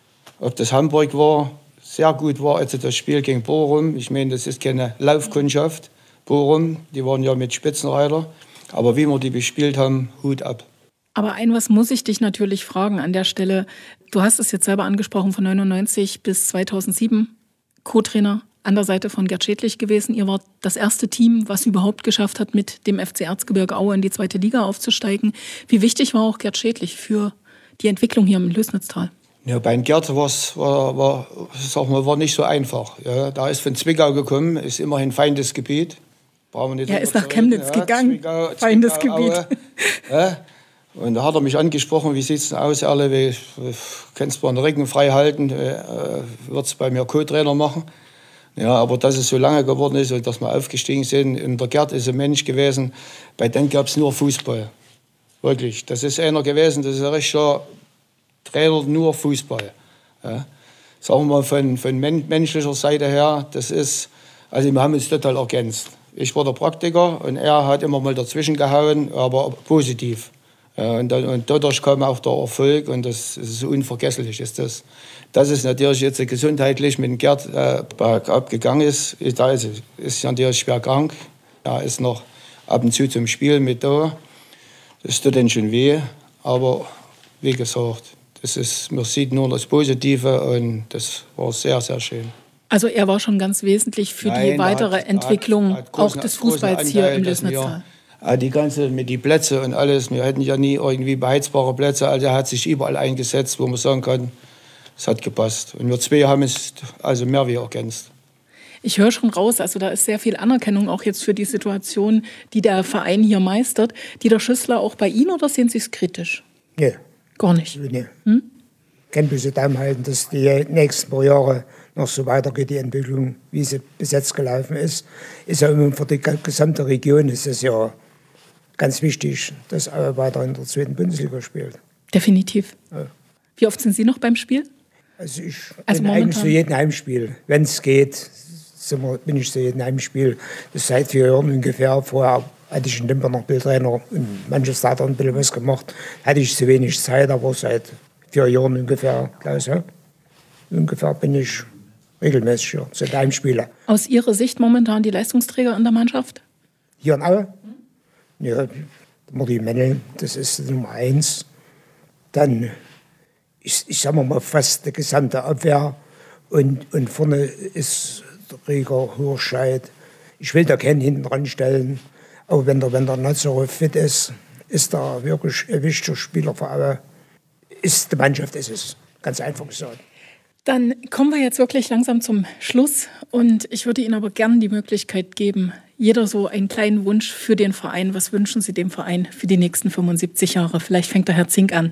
ob das Hamburg war, sehr gut war, also das Spiel gegen Bochum. Ich meine, das ist keine Laufkundschaft. Bochum, die waren ja mit Spitzenreiter. Aber wie wir die bespielt haben, Hut ab. Aber ein was muss ich dich natürlich fragen an der Stelle. Du hast es jetzt selber angesprochen, von neunundneunzig bis zweitausendsieben Co-Trainer an der Seite von Gerd Schädlich gewesen. Ihr wart das erste Team, was überhaupt geschafft hat, mit dem F C Erzgebirge Aue in die zweite Liga aufzusteigen. Wie wichtig war auch Gerd Schädlich für die Entwicklung hier im Lößnitztal? Ja, bei Gerd war's, war, war, sag mal, war nicht so einfach. Ja, da ist von Zwickau gekommen, ist immerhin Feindesgebiet. Brauchen wir nicht er ist nach Chemnitz ja, gegangen, Zwickau, Feindesgebiet. Zwickau, ja. Und da hat er mich angesprochen, wie sieht es denn aus, Erle, wie, kannst du mal den Rücken frei halten, äh, wird es bei mir Co-Trainer machen. Ja, aber dass es so lange geworden ist und dass wir aufgestiegen sind, und der Gerd ist ein Mensch gewesen, bei dem gab es nur Fußball. Wirklich, das ist einer gewesen, das ist ein richtiger Trainer, nur Fußball. Ja. Sagen wir mal von, von men- menschlicher Seite her, das ist, also wir haben uns total ergänzt. Ich war der Praktiker und er hat immer mal dazwischen gehauen, aber positiv. Ja, und, dann, und dadurch kam auch der Erfolg und das ist so unvergesslich ist das. Dass es natürlich jetzt gesundheitlich mit dem Gerd äh, bergab gegangen ist, da ist ist natürlich schwer krank. Er ist noch ab und zu zum Spiel mit da. Das tut dann schon weh, aber wie gesagt, das ist, man sieht nur das Positive und das war sehr, sehr schön. Also er war schon ganz wesentlich für Nein, die weitere hat, Entwicklung hat, hat großen, auch des Fußballs hier im Lößnitztal. Die ganze mit die Plätze und alles, wir hatten ja nie irgendwie beheizbare Plätze, also er hat sich überall eingesetzt, wo man sagen kann, es hat gepasst. Und wir zwei haben es also mehr wie ergänzt. Ich höre schon raus, also da ist sehr viel Anerkennung auch jetzt für die Situation, die der Verein hier meistert. Dieter Schüssler, auch bei Ihnen oder sehen Sie es kritisch? Nee. Gar nicht? Nee. Hm? Ich kann bloß Daumen halten, dass die nächsten paar Jahre noch so weitergeht, die Entwicklung, wie sie bis jetzt gelaufen ist. Ist ja immer für die gesamte Region ist es ja ganz wichtig, dass Aue weiter in der zweiten Bundesliga spielt. Definitiv. Ja. Wie oft sind Sie noch beim Spiel? Also ich Also bin momentan? eigentlich zu jedem Heimspiel. Wenn es geht, sind wir, bin ich zu jedem Heimspiel. Das ist seit vier Jahren ungefähr. Vorher hatte ich in Limper noch Bildtrainer und manches hat er ein bisschen was gemacht. Hatte ich zu wenig Zeit, aber seit vier Jahren ungefähr, Klaus, ja? Ungefähr bin ich regelmäßig hier zu den Heimspielen. Aus Ihrer Sicht momentan die Leistungsträger in der Mannschaft? Hier in Aue? Ja, Martin Mennel, das ist die Nummer eins. Dann, ich, ich sag mal, fast die gesamte Abwehr. Und, und vorne ist der Rieger, Hurscheid. Ich will da keinen hinten dran stellen. Aber wenn der, wenn der Nazarov fit ist, ist er wirklich ein wichtiger Spieler für Aue. Ist die Mannschaft, ist es. Ganz einfach gesagt. Dann kommen wir jetzt wirklich langsam zum Schluss. Und ich würde Ihnen aber gerne die Möglichkeit geben, jeder so einen kleinen Wunsch für den Verein. Was wünschen Sie dem Verein für die nächsten fünfundsiebzig Jahre? Vielleicht fängt der Herr Zink an.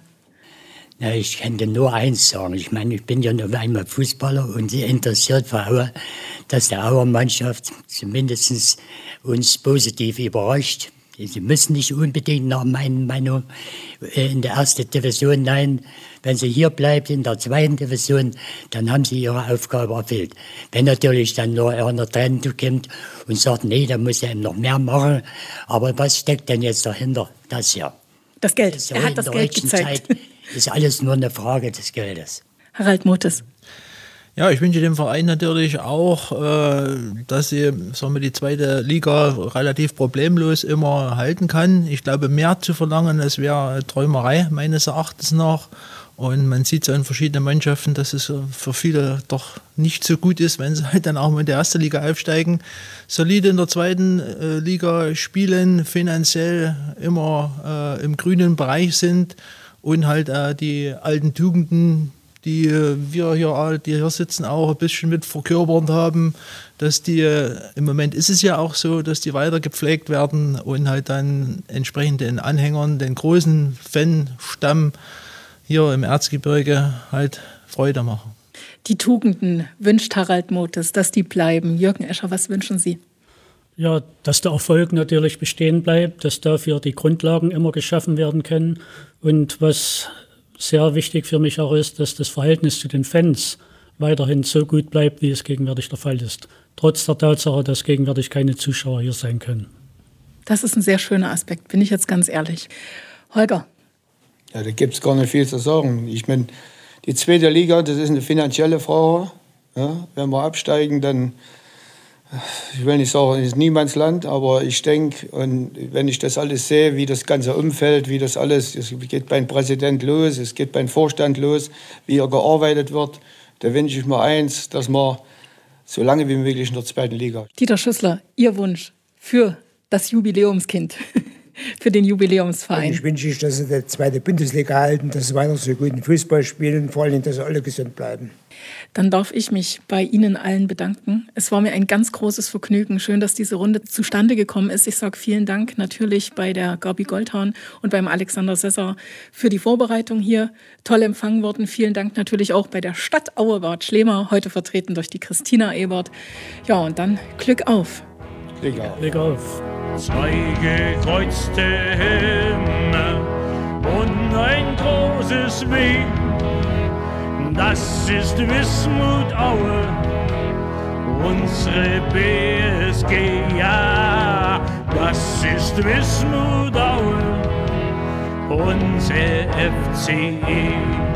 Na, ich kann dir nur eins sagen. Ich meine, ich bin ja nur einmal Fußballer und interessiert für Aue, dass die Auer Mannschaft zumindest uns positiv überrascht. Sie müssen nicht unbedingt nach meiner Meinung in der ersten Division, nein, wenn sie hier bleibt in der zweiten Division, dann haben sie ihre Aufgabe erfüllt. Wenn natürlich dann nur einer dran kommt und sagt, nee, da muss er eben noch mehr machen, aber was steckt denn jetzt dahinter? Das ja. Das Geld, Das er hat das Geld gezeigt. Zeit ist alles nur eine Frage des Geldes. Harald Motes. Ja, ich wünsche dem Verein natürlich auch, äh, dass sie sagen wir, die zweite Liga relativ problemlos immer halten kann. Ich glaube, mehr zu verlangen, das wäre Träumerei meines Erachtens nach. Und man sieht so in verschiedenen Mannschaften, dass es für viele doch nicht so gut ist, wenn sie halt dann auch mal in die erste Liga aufsteigen. Solide in der zweiten äh, Liga spielen, finanziell immer äh, im grünen Bereich sind und halt äh, die alten Tugenden, die wir hier, die hier sitzen, auch ein bisschen mit verkörpert haben, dass die, im Moment ist es ja auch so, dass die weiter gepflegt werden und halt dann entsprechend den Anhängern, den großen Fanstamm hier im Erzgebirge halt Freude machen. Die Tugenden wünscht Harald Motes, dass die bleiben. Jürgen Escher, was wünschen Sie? Ja, dass der Erfolg natürlich bestehen bleibt, dass dafür die Grundlagen immer geschaffen werden können. Und was sehr wichtig für mich auch ist, dass das Verhältnis zu den Fans weiterhin so gut bleibt, wie es gegenwärtig der Fall ist. Trotz der Tatsache, dass gegenwärtig keine Zuschauer hier sein können. Das ist ein sehr schöner Aspekt, bin ich jetzt ganz ehrlich. Holger. Ja, da gibt es gar nicht viel zu sagen. Ich meine, die zweite Liga, das ist eine finanzielle Frage. Ja, wenn wir absteigen, dann, ich will nicht sagen, es ist niemands Land, aber ich denke, und wenn ich das alles sehe, wie das ganze Umfeld, wie das alles, es geht beim Präsident los, es geht beim Vorstand los, wie er gearbeitet wird, da wünsche ich mir eins, dass wir so lange wie möglich in der zweiten Liga. Dieter Schüssler, Ihr Wunsch für das Jubiläumskind, für den Jubiläumsverein. Und ich wünsche, dass sie die zweite Bundesliga halten, dass sie weiter so guten Fußball spielen, vor allem, dass sie alle gesund bleiben. Dann darf ich mich bei Ihnen allen bedanken. Es war mir ein ganz großes Vergnügen. Schön, dass diese Runde zustande gekommen ist. Ich sage vielen Dank natürlich bei der Gabi Goldhahn und beim Alexander Sesser für die Vorbereitung hier. Toll empfangen worden. Vielen Dank natürlich auch bei der Stadt Auebad Schlema, heute vertreten durch die Christina Ebert. Ja, und dann Glück auf. Glück auf. Glück auf. Zwei gekreuzte Helme und ein großes W. Das ist Wismut Aue, unsere B S G, ja. Das ist Wismut Aue, unser F C E.